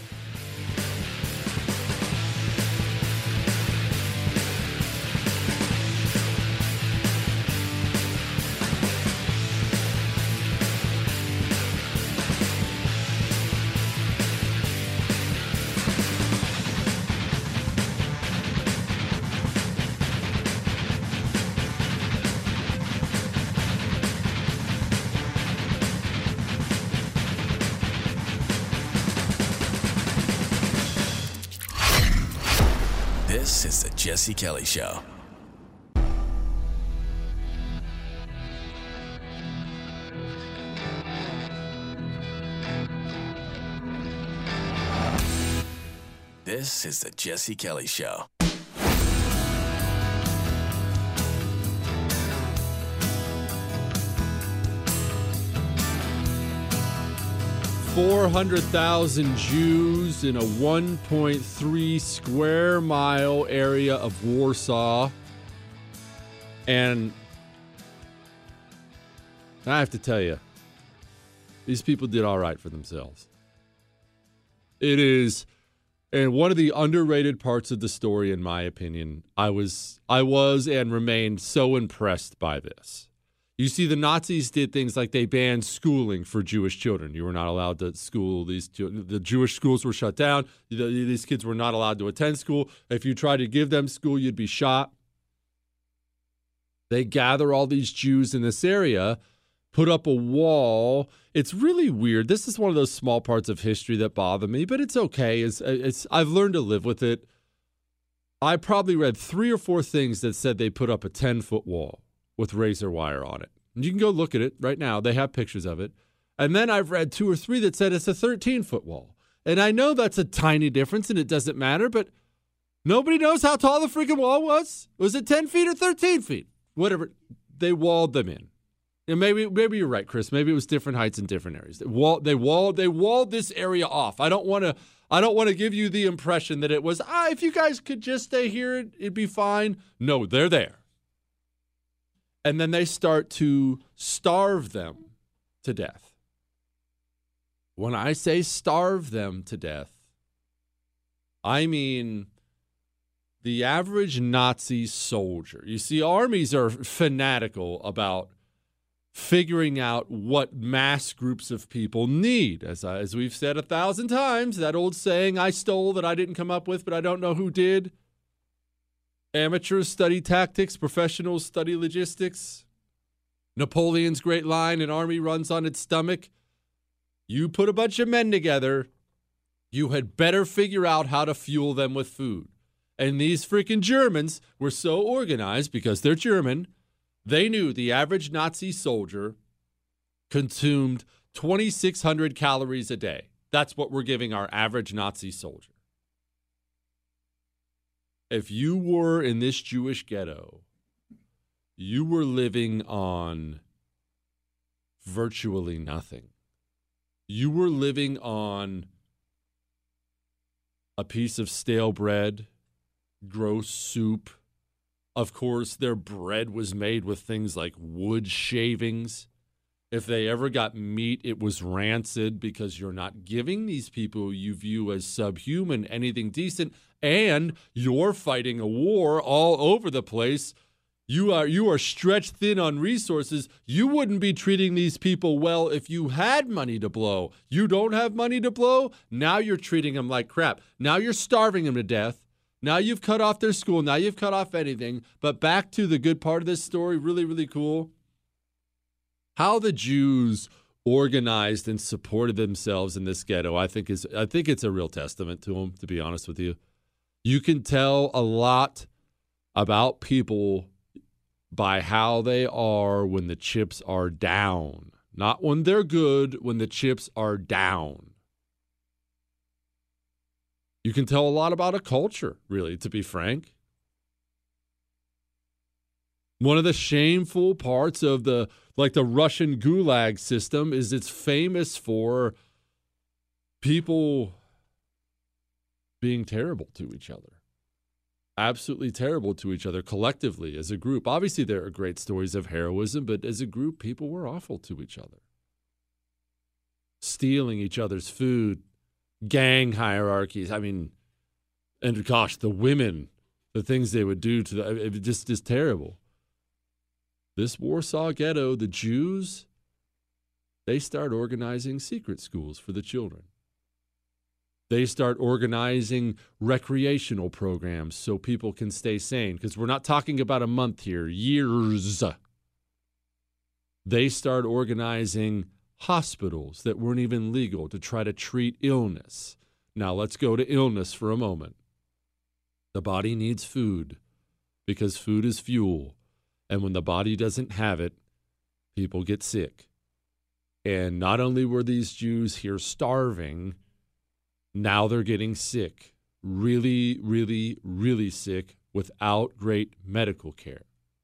This is the Jesse Kelly Show. This is the Jesse Kelly Show. four hundred thousand Jews in a one point three square mile area of Warsaw. And I have to tell you, these people did all right for themselves. It is, and one of the underrated parts of the story, in my opinion, I was, I was and remained so impressed by this. You see, the Nazis did things like they banned schooling for Jewish children. You were not allowed to school these. The Jewish schools were shut down. These kids were not allowed to attend school. If you tried to give them school, you'd be shot. They gather all these Jews in this area, put up a wall. It's really weird. This is one of those small parts of history that bother me, but it's okay. It's, it's, I've learned to live with it. I probably read three or four things that said they put up a ten-foot wall with razor wire on it. And you can go look at it right now. They have pictures of it. And then I've read two or three that said it's a thirteen-foot wall. And I know that's a tiny difference and it doesn't matter, but nobody knows how tall the freaking wall was. Was it ten feet or thirteen feet? Whatever. They walled them in. And maybe maybe you're right, Chris. Maybe it was different heights in different areas. They walled they walled they walled this area off. I don't want to I don't want to give you the impression that it was, ah, if you guys could just stay here, it'd be fine. No, they're there. And then they start to starve them to death. When I say starve them to death, I mean the average Nazi soldier. You see, armies are fanatical about figuring out what mass groups of people need. As, I, as we've said a thousand times, that old saying I stole that I didn't come up with, but I don't know who did. Amateurs study tactics, professionals study logistics. Napoleon's great line, an army runs on its stomach. You put a bunch of men together, you had better figure out how to fuel them with food. And these freaking Germans were so organized because they're German. They knew the average Nazi soldier consumed twenty-six hundred calories a day. That's what we're giving our average Nazi soldier. If you were in this Jewish ghetto, you were living on virtually nothing. You were living on a piece of stale bread, gross soup. Of course, their bread was made with things like wood shavings. If they ever got meat, it was rancid because you're not giving these people you view as subhuman anything decent, and you're fighting a war all over the place. You are you are stretched thin on resources. You wouldn't be treating these people well if you had money to blow. You don't have money to blow? Now you're treating them like crap. Now you're starving them to death. Now you've cut off their school. Now you've cut off anything. But back to the good part of this story, really, really cool. How the Jews organized and supported themselves in this ghetto, I think is I think it's a real testament to them, to be honest with you. You can tell a lot about people by how they are when the chips are down. Not when they're good, when the chips are down. You can tell a lot about a culture, really, to be frank. One of the shameful parts of the, like the Russian gulag system is it's famous for people being terrible to each other. Absolutely terrible to each other collectively as a group. Obviously, there are great stories of heroism, but as a group, people were awful to each other. Stealing each other's food, gang hierarchies. I mean, and gosh, the women, the things they would do to the, it just just terrible. This Warsaw ghetto, the Jews, they start organizing secret schools for the children. They start organizing recreational programs so people can stay sane, because we're not talking about a month here, years. They start organizing hospitals that weren't even legal to try to treat illness. Now let's go to illness for a moment. The body needs food because food is fuel. And when the body doesn't have it, people get sick. And not only were these Jews here starving, now they're getting sick. Really, really, really sick without great medical care.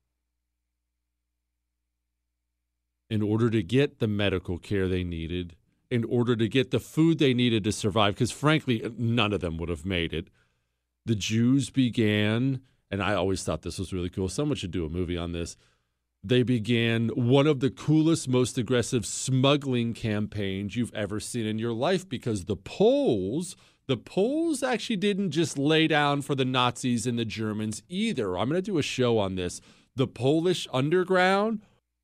In order to get the medical care they needed, in order to get the food they needed to survive, because frankly, none of them would have made it, the Jews began, and I always thought this was really cool. Someone should do a movie on this. they began one of the coolest, most aggressive smuggling campaigns you've ever seen in your life, because the Poles, the Poles actually didn't just lay down for the Nazis and the Germans either. I'm going to do a show on this. The Polish underground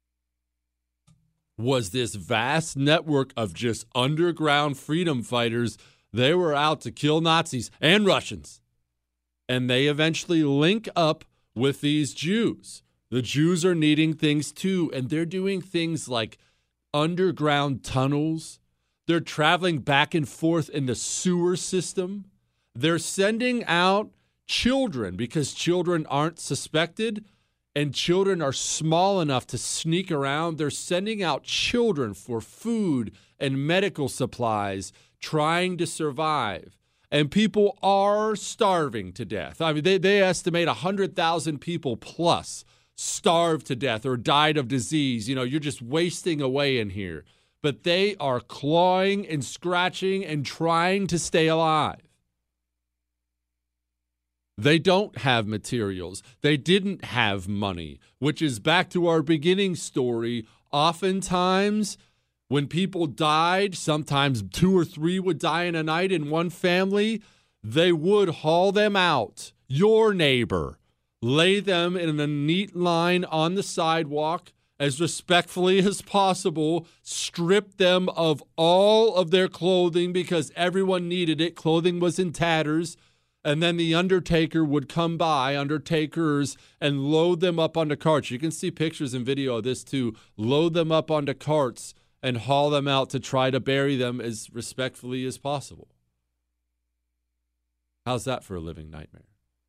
was this vast network of just underground freedom fighters. They were out to kill Nazis and Russians. And they eventually link up with these Jews. The Jews are needing things too, and they're doing things like underground tunnels. They're traveling back and forth in the sewer system. They're sending out children because children aren't suspected and children are small enough to sneak around. They're sending out children for food and medical supplies, trying to survive. And people are starving to death. I mean, they, they estimate one hundred thousand people plus starved to death or died of disease. You know, you're just wasting away in here. But they are clawing and scratching and trying to stay alive. They don't have materials. They didn't have money, which is back to our beginning story. Oftentimes, when people died, sometimes two or three would die in a night in one family, they would haul them out, your neighbor, lay them in a neat line on the sidewalk as respectfully as possible, strip them of all of their clothing because everyone needed it. Clothing was in tatters. And then the undertaker would come by, undertakers, and load them up onto carts. You can see pictures and video of this too. Load them up onto carts and haul them out to try to bury them as respectfully as possible. How's that for a living nightmare?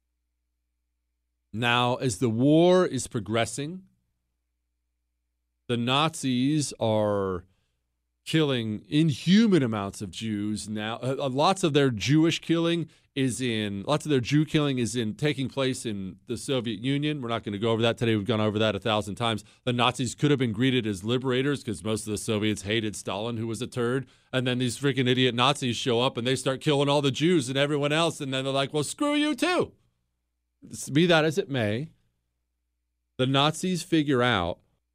Now, as the war is progressing, the Nazis are killing inhuman amounts of Jews now. Uh, lots of their Jewish killing is in, lots of their Jew killing is in taking place in the Soviet Union. We're not going to go over that today. We've gone over that a thousand times. The Nazis could have been greeted as liberators because most of the Soviets hated Stalin, who was a turd. And then these freaking idiot Nazis show up and they start killing all the Jews and everyone else. And then they're like, well, screw you too. Be that as it may, the Nazis figure out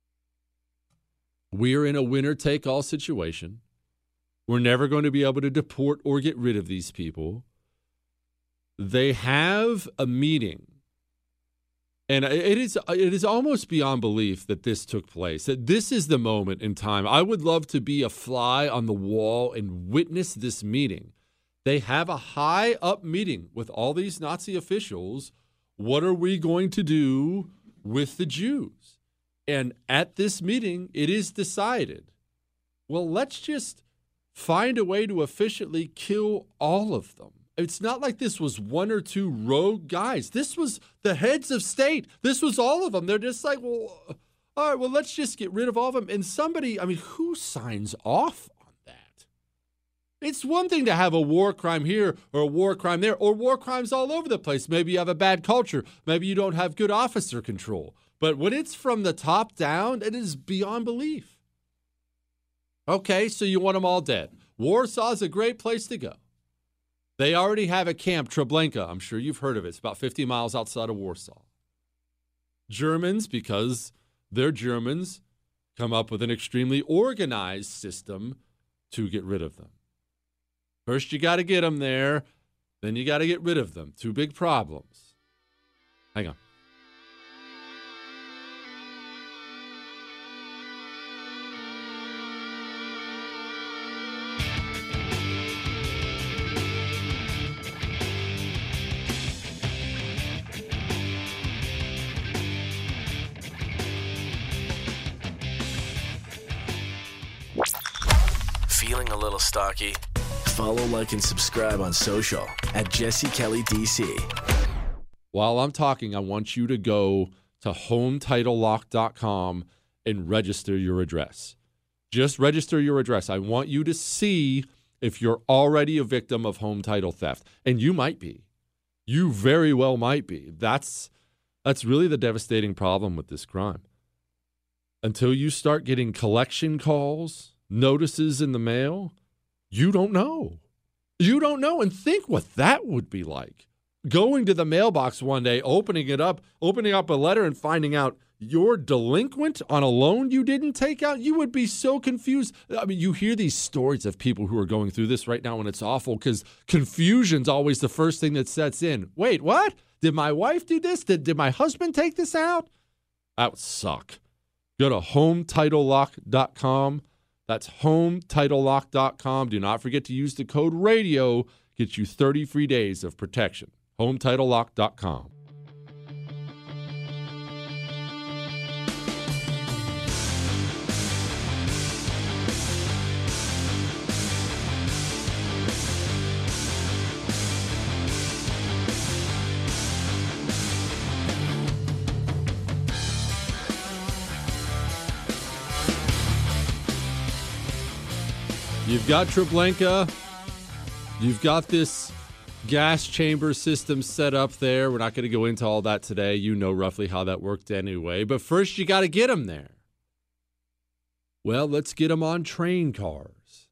we're in a winner-take-all situation. We're never going to be able to deport or get rid of these people. They have a meeting, and it is it is almost beyond belief that this took place, that this is the moment in time. I would love to be a fly on the wall and witness this meeting. They have a high-up meeting with all these Nazi officials. What are we going to do with the Jews? And at this meeting, it is decided, well, let's just find a way to efficiently kill all of them. It's not like this was one or two rogue guys. This was the heads of state. This was all of them. They're just like, well, all right, well, let's just get rid of all of them. And somebody, I mean, who signs off on that? It's one thing to have a war crime here or a war crime there or war crimes all over the place. Maybe you have a bad culture. Maybe you don't have good officer control. But when it's from the top down, it is beyond belief. Okay, so you want them all dead. Warsaw's a great place to go. They already have a camp, Treblinka. I'm sure you've heard of it. It's about fifty miles outside of Warsaw. Germans, because they're Germans, come up with an extremely organized system to get rid of them. First, you got to get them there. Then you got to get rid of them. Two big problems. Hang on. Feeling a little stocky? Follow, like, and subscribe on social at Jesse Kelly D C. While I'm talking, I want you to go to home title lock dot com and register your address. Just register your address. I want you to see if you're already a victim of home title theft. And you might be. You very well might be. That's, that's really the devastating problem with this crime. Until you start getting collection calls, notices in the mail, you don't know. You don't know. And think what that would be like. Going to the mailbox one day, opening it up, opening up a letter and finding out you're delinquent on a loan you didn't take out, you would be so confused. I mean, you hear these stories of people who are going through this right now, and it's awful because confusion's always the first thing that sets in. Wait, what? Did my wife do this? Did, did my husband take this out? That would suck. Go to home title lock dot com. That's home title lock dot com. Do not forget to use the code RADIO. Get you thirty free days of protection. home title lock dot com. You've got Treblinka. You've got this gas chamber system set up there. We're not going to go into all that today. You know roughly how that worked anyway. But first, you got to get them there. Well, let's get them on train cars.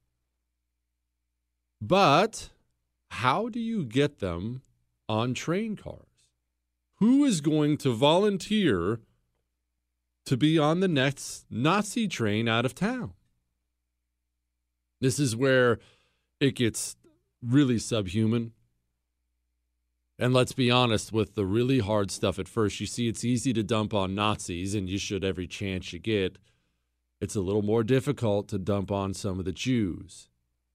But how do you get them on train cars? Who is going to volunteer to be on the next Nazi train out of town? This is where it gets really subhuman. And let's be honest, with the really hard stuff at first, you see it's easy to dump on Nazis, and you should every chance you get. It's a little more difficult to dump on some of the Jews.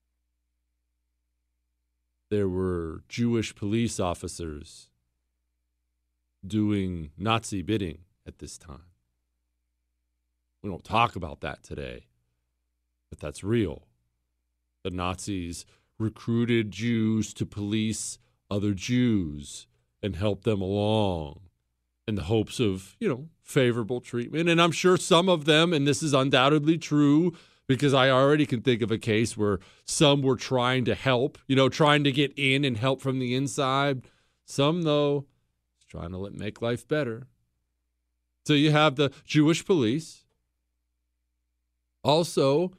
There were Jewish police officers doing Nazi bidding at this time. We don't talk about that today, but that's real. The Nazis recruited Jews to police other Jews and help them along in the hopes of, you know, favorable treatment. And I'm sure some of them, and this is undoubtedly true, because I already can think of a case where some were trying to help, you know, trying to get in and help from the inside. Some, though, trying to let make life better. So you have the Jewish police. Also,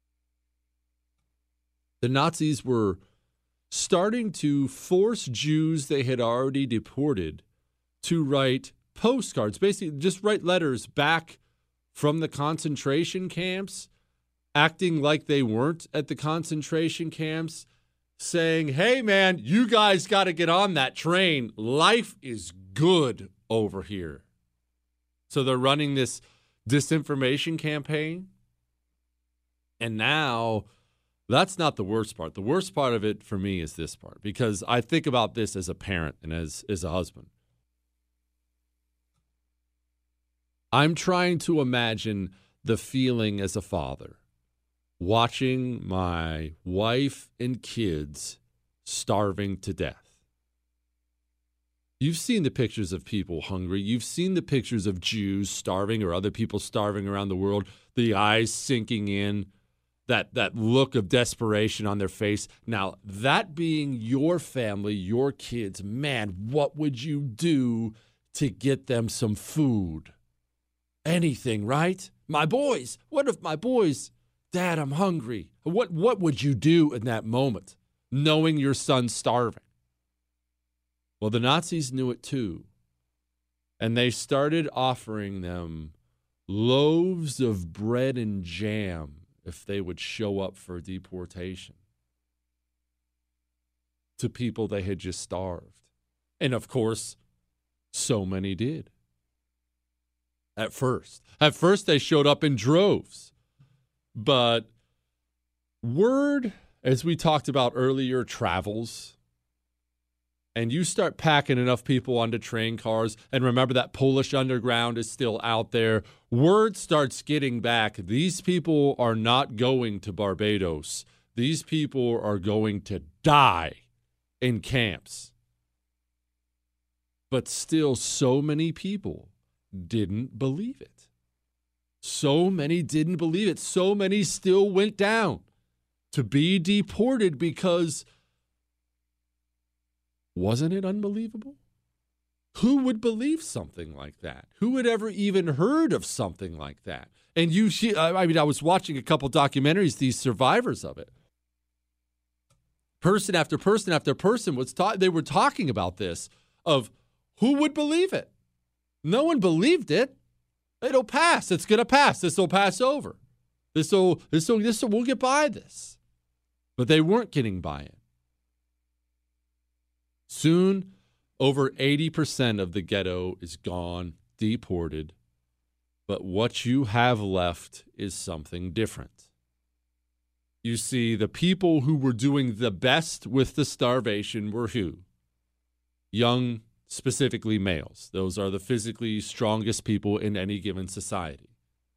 the Nazis were starting to force Jews they had already deported to write postcards, basically just write letters back from the concentration camps, acting like they weren't at the concentration camps, saying, hey, man, you guys got to get on that train. Life is good over here. So they're running this disinformation campaign. And now that's not the worst part. The worst part of it for me is this part, because I think about this as a parent and as, as a husband. I'm trying to imagine the feeling as a father, watching my wife and kids starving to death. You've seen the pictures of people hungry. You've seen the pictures of Jews starving or other people starving around the world, the eyes sinking in. That that look of desperation on their face. Now, that being your family, your kids, man, what would you do to get them some food? Anything, right? My boys, what if my boys, Dad, I'm hungry. What, what would you do in that moment, knowing your son's starving? Well, the Nazis knew it too. And they started offering them loaves of bread and jam if they would show up for deportation to people they had just starved. And of course, so many did. At first. At first, they showed up in droves. But word, as we talked about earlier, travels. And you start packing enough people onto train cars, and remember that Polish underground is still out there. Word starts getting back. These people are not going to Barbados. These people are going to die in camps. But still, so many people didn't believe it. So many didn't believe it. So many still went down to be deported because wasn't it unbelievable? Who would believe something like that? Who had ever even heard of something like that? And you, she, I mean, I was watching a couple documentaries, these survivors of it. Person after person after person was ta- they were talking about this, of who would believe it? No one believed it. It'll pass. It's going to pass. This will pass over. This will, this will, this will, we'll get by this. But they weren't getting by it. Soon, over eighty percent of the ghetto is gone, deported. But what you have left is something different. You see, the people who were doing the best with the starvation were who? Young, specifically males. Those are the physically strongest people in any given society.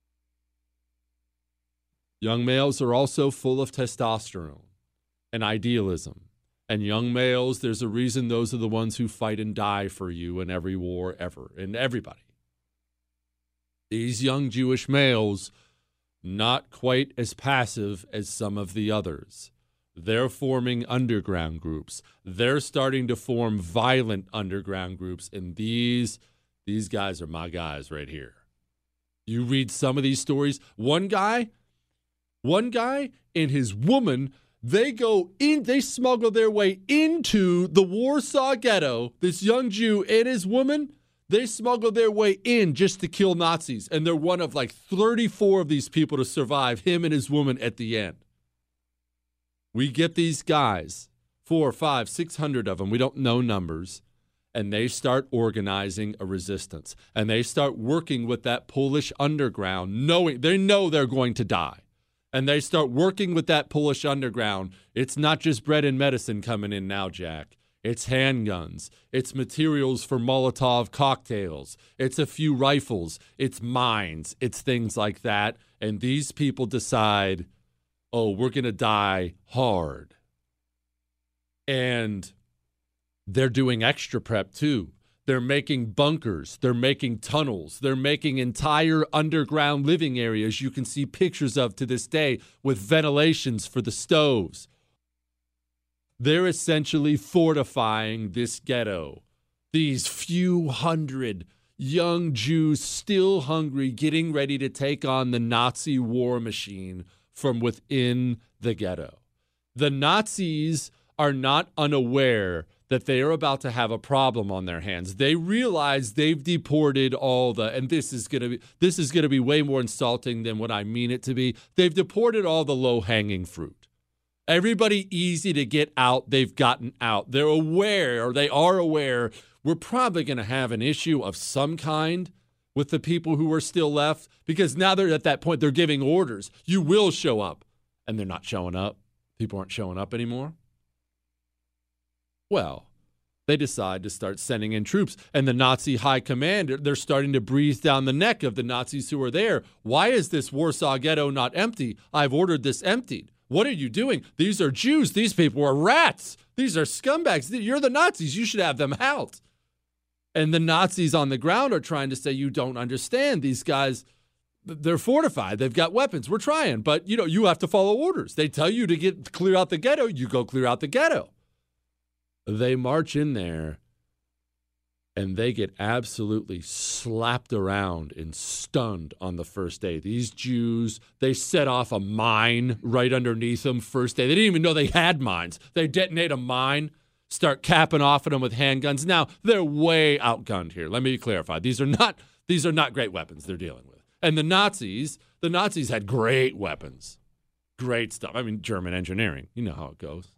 Young males are also full of testosterone and idealism. And young males, there's a reason those are the ones who fight and die for you in every war ever, and everybody. These young Jewish males, not quite as passive as some of the others. They're forming underground groups. They're starting to form violent underground groups, and these, these guys are my guys right here. You read some of these stories. One guy, one guy and his woman, they go in, they smuggle their way into the Warsaw Ghetto. This young Jew and his woman, they smuggle their way in just to kill Nazis. And they're one of like thirty-four of these people to survive, him and his woman at the end. We get these guys, four, five, six hundred of them. We don't know numbers. And they start organizing a resistance. And they start working with that Polish underground, knowing they know they're going to die. And they start working with that Polish underground. It's not just bread and medicine coming in now, Jack. It's handguns. It's materials for Molotov cocktails. It's a few rifles. It's mines. It's things like that. And these people decide, oh, we're going to die hard. And they're doing extra prep, too. They're making bunkers. They're making tunnels. They're making entire underground living areas you can see pictures of to this day with ventilations for the stoves. They're essentially fortifying this ghetto. These few hundred young Jews still hungry, getting ready to take on the Nazi war machine from within the ghetto. The Nazis are not unaware that they are about to have a problem on their hands. They realize they've deported all the, and this is going to be this is going to be way more insulting than what I mean it to be. They've deported all the low-hanging fruit. Everybody easy to get out, they've gotten out. They're aware, or they are aware, we're probably going to have an issue of some kind with the people who are still left, because now they're at that point, they're giving orders. You will show up. And they're not showing up. People aren't showing up anymore. Well, they decide to start sending in troops. And the Nazi high command, they're starting to breathe down the neck of the Nazis who are there. Why is this Warsaw Ghetto not empty? I've ordered this emptied. What are you doing? These are Jews. These people are rats. These are scumbags. You're the Nazis. You should have them out. And the Nazis on the ground are trying to say, you don't understand. These guys, they're fortified. They've got weapons. We're trying. But, you know, you have to follow orders. They tell you to get clear out the ghetto. You go clear out the ghetto. They march in there, and they get absolutely slapped around and stunned on the first day. These Jews, they set off a mine right underneath them first day. They didn't even know they had mines. They detonate a mine, start capping off at them with handguns. Now, they're way outgunned here. Let me clarify. These are not these are not great weapons they're dealing with. And the Nazis, the Nazis had great weapons. Great stuff. I mean, German engineering. You know how it goes.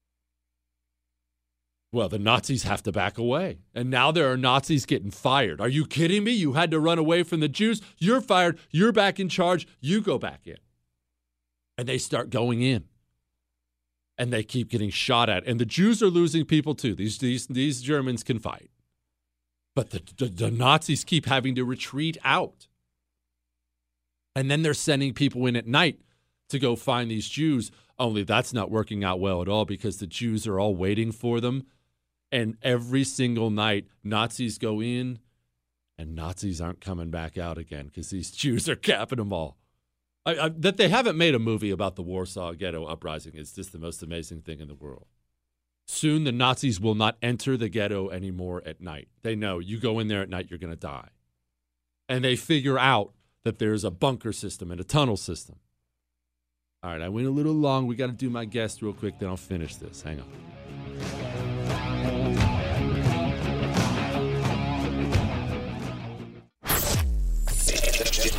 Well, the Nazis have to back away. And now there are Nazis getting fired. Are you kidding me? You had to run away from the Jews. You're fired. You're back in charge. You go back in. And they start going in. And they keep getting shot at. And the Jews are losing people too. These, these, these Germans can fight. But the, the, the Nazis keep having to retreat out. And then they're sending people in at night to go find these Jews. Only that's not working out well at all, because the Jews are all waiting for them. And every single night, Nazis go in, and Nazis aren't coming back out again because these Jews are capping them all. I, I, that they haven't made a movie about the Warsaw Ghetto Uprising is just the most amazing thing in the world. Soon, the Nazis will not enter the ghetto anymore at night. They know you go in there at night, you're going to die. And they figure out that there's a bunker system and a tunnel system. All right, I went a little long. We got to do my guest real quick, then I'll finish this. Hang on.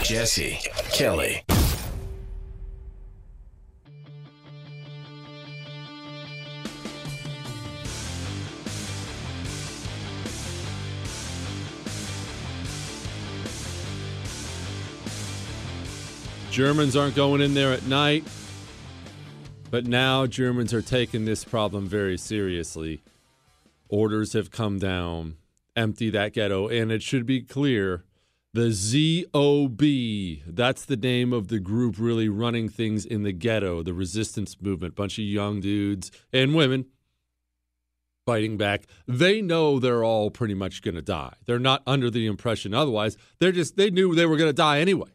Jesse Kelly. Germans aren't going in there at night, but now Germans are taking this problem very seriously. Orders have come down. Empty that ghetto. And it should be clear, the Z O B, that's the name of the group really running things in the ghetto, the resistance movement. Bunch of young dudes and women fighting back. They know they're all pretty much going to die. They're not under the impression otherwise. They're just, they knew they were going to die anyway.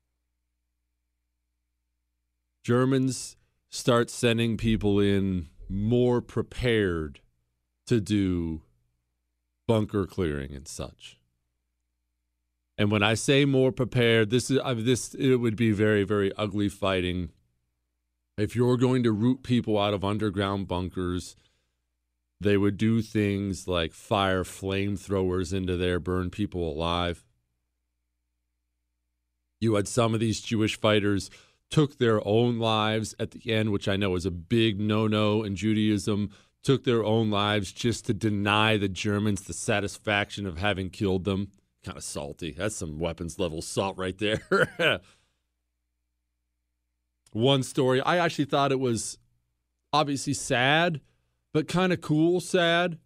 Germans start sending people in more prepared to do bunker clearing and such. And when I say more prepared, this is uh, this it would be very, very ugly fighting. If you're going to root people out of underground bunkers, they would do things like fire flamethrowers into there, burn people alive. You had some of these Jewish fighters took their own lives at the end, which I know is a big no-no in Judaism, took their own lives just to deny the Germans the satisfaction of having killed them. Kind of salty. That's some weapons level salt right there. One story, I actually thought it was obviously sad, but kind of cool sad.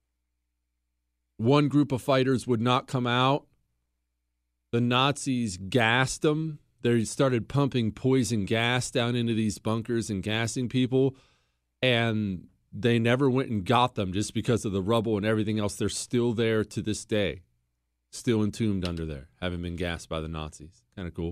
One group of fighters would not come out. The Nazis gassed them. They started pumping poison gas down into these bunkers and gassing people, and they never went and got them just because of the rubble and everything else. They're still there to this day, still entombed under there, having been gassed by the Nazis. Kind of cool.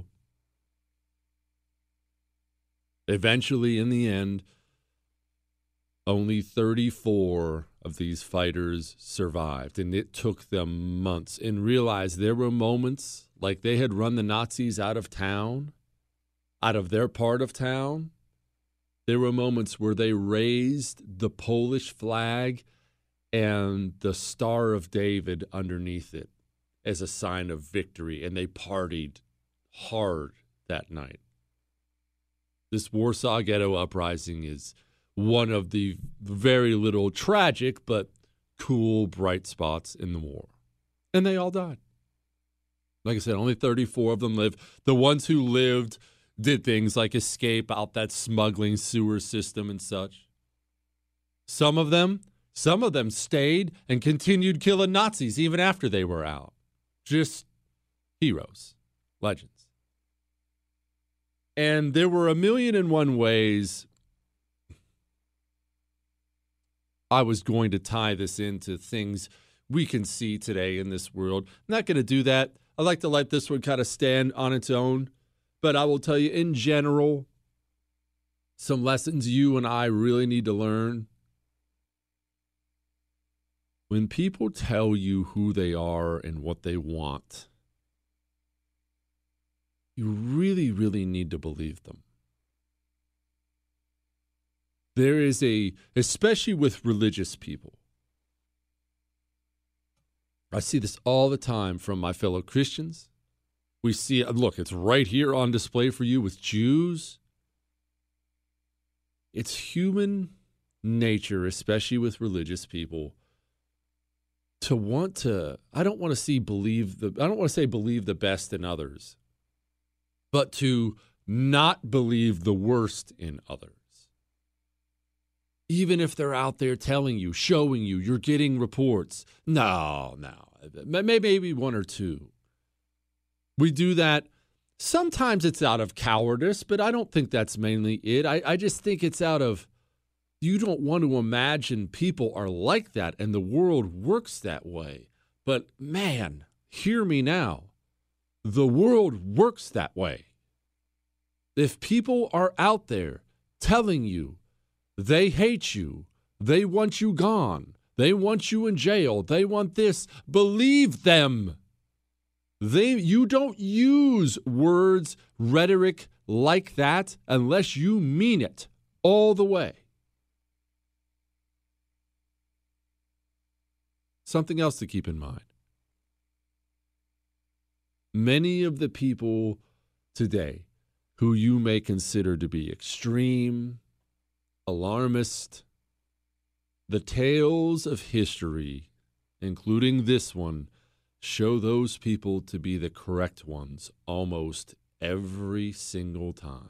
Eventually, in the end, only thirty-four of these fighters survived, and it took them months. And realize there were moments like they had run the Nazis out of town, out of their part of town. There were moments where they raised the Polish flag and the Star of David underneath it as a sign of victory, and they partied hard that night. This Warsaw Ghetto Uprising is one of the very little tragic but cool bright spots in the war. And they all died. Like I said, only thirty-four of them lived. The ones who lived did things like escape out that smuggling sewer system and such. Some of them, some of them stayed and continued killing Nazis even after they were out. Just heroes, legends. And there were a million and one ways I was going to tie this into things we can see today in this world. I'm not going to do that. I like to let this one kind of stand on its own. But I will tell you, in general, some lessons you and I really need to learn. When people tell you who they are and what they want, you really, really need to believe them. There is a, especially with religious people, I see this all the time from my fellow Christians. We see it, look, it's right here on display for you with Jews. It's human nature, especially with religious people, to want to, I don't want to see believe the, I don't want to say believe the best in others, but to not believe the worst in others. Even if they're out there telling you, showing you, you're getting reports. No, no, maybe one or two. We do that. Sometimes it's out of cowardice, but I don't think that's mainly it. I, I just think it's out of, you don't want to imagine people are like that and the world works that way. But man, hear me now. The world works that way. If people are out there telling you they hate you, they want you gone, they want you in jail, they want this, believe them. They, you don't use words, rhetoric like that unless you mean it all the way. Something else to keep in mind. many of the people today who you may consider to be extreme, alarmist, the tales of history, including this one, show those people to be the correct ones almost every single time.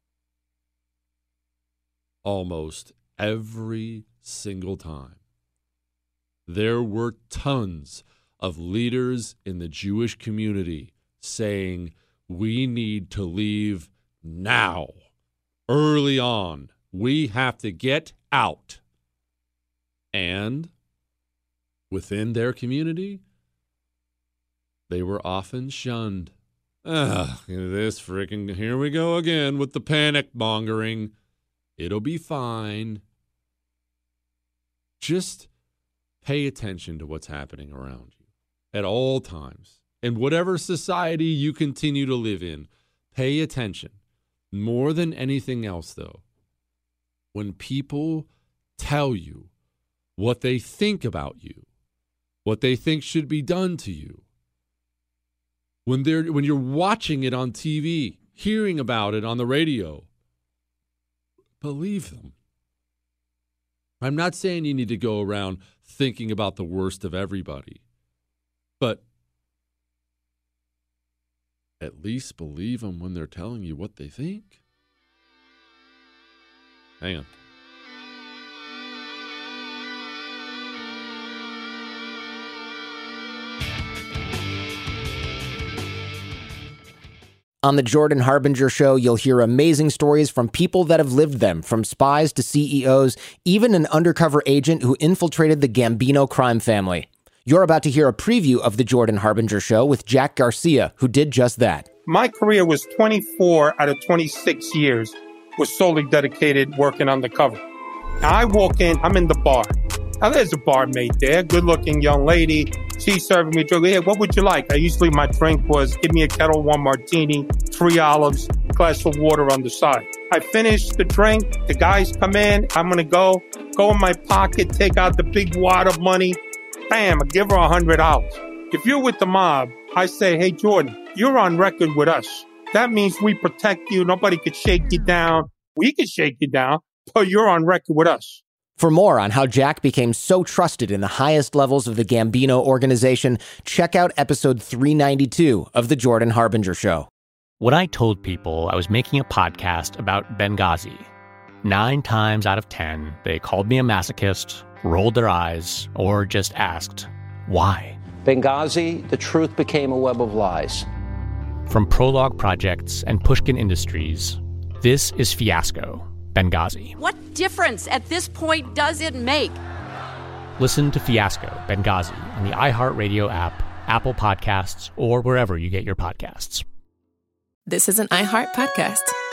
Almost every single time. There were tons of leaders in the Jewish community saying, we need to leave now, early on. We have to get out. And within their community, they were often shunned. Ugh, this freaking, here we go again with the panic mongering. It'll be fine. Just pay attention to what's happening around you at all times. In whatever society you continue to live in, pay attention. More than anything else, though, when people tell you what they think about you, what they think should be done to you, when they're when you're watching it on T V, hearing about it on the radio, believe them. I'm not saying you need to go around thinking about the worst of everybody, but at least believe them when they're telling you what they think. Hang on. On the Jordan Harbinger Show, you'll hear amazing stories from people that have lived them, from spies to C E Os, even an undercover agent who infiltrated the Gambino crime family. You're about to hear a preview of the Jordan Harbinger Show with Jack Garcia, who did just that. My career was twenty-four out of twenty-six years was solely dedicated working undercover. Now I walk in, I'm in the bar. Now there's a barmaid there, good-looking young lady. She's serving me a drink. Hey, what would you like? I usually, my drink was, give me a Kettle One martini, three olives, glass of water on the side. I finish the drink. The guys come in. I'm going to go. Go in my pocket, take out the big wad of money. Bam, I give her one hundred dollars. If you're with the mob, I say, hey, Jordan, you're on record with us. That means we protect you. Nobody could shake you down. We could shake you down, but you're on record with us. For more on how Jack became so trusted in the highest levels of the Gambino organization, check out episode three ninety-two of The Jordan Harbinger Show. When I told people I was making a podcast about Benghazi, nine times out of ten, they called me a masochist, rolled their eyes, or just asked, why? Benghazi, the truth became a web of lies. From Prologue Projects and Pushkin Industries, this is Fiasco, Benghazi. What difference at this point does it make? Listen to Fiasco, Benghazi on the iHeartRadio app, Apple Podcasts, or wherever you get your podcasts. This is an iHeart podcast.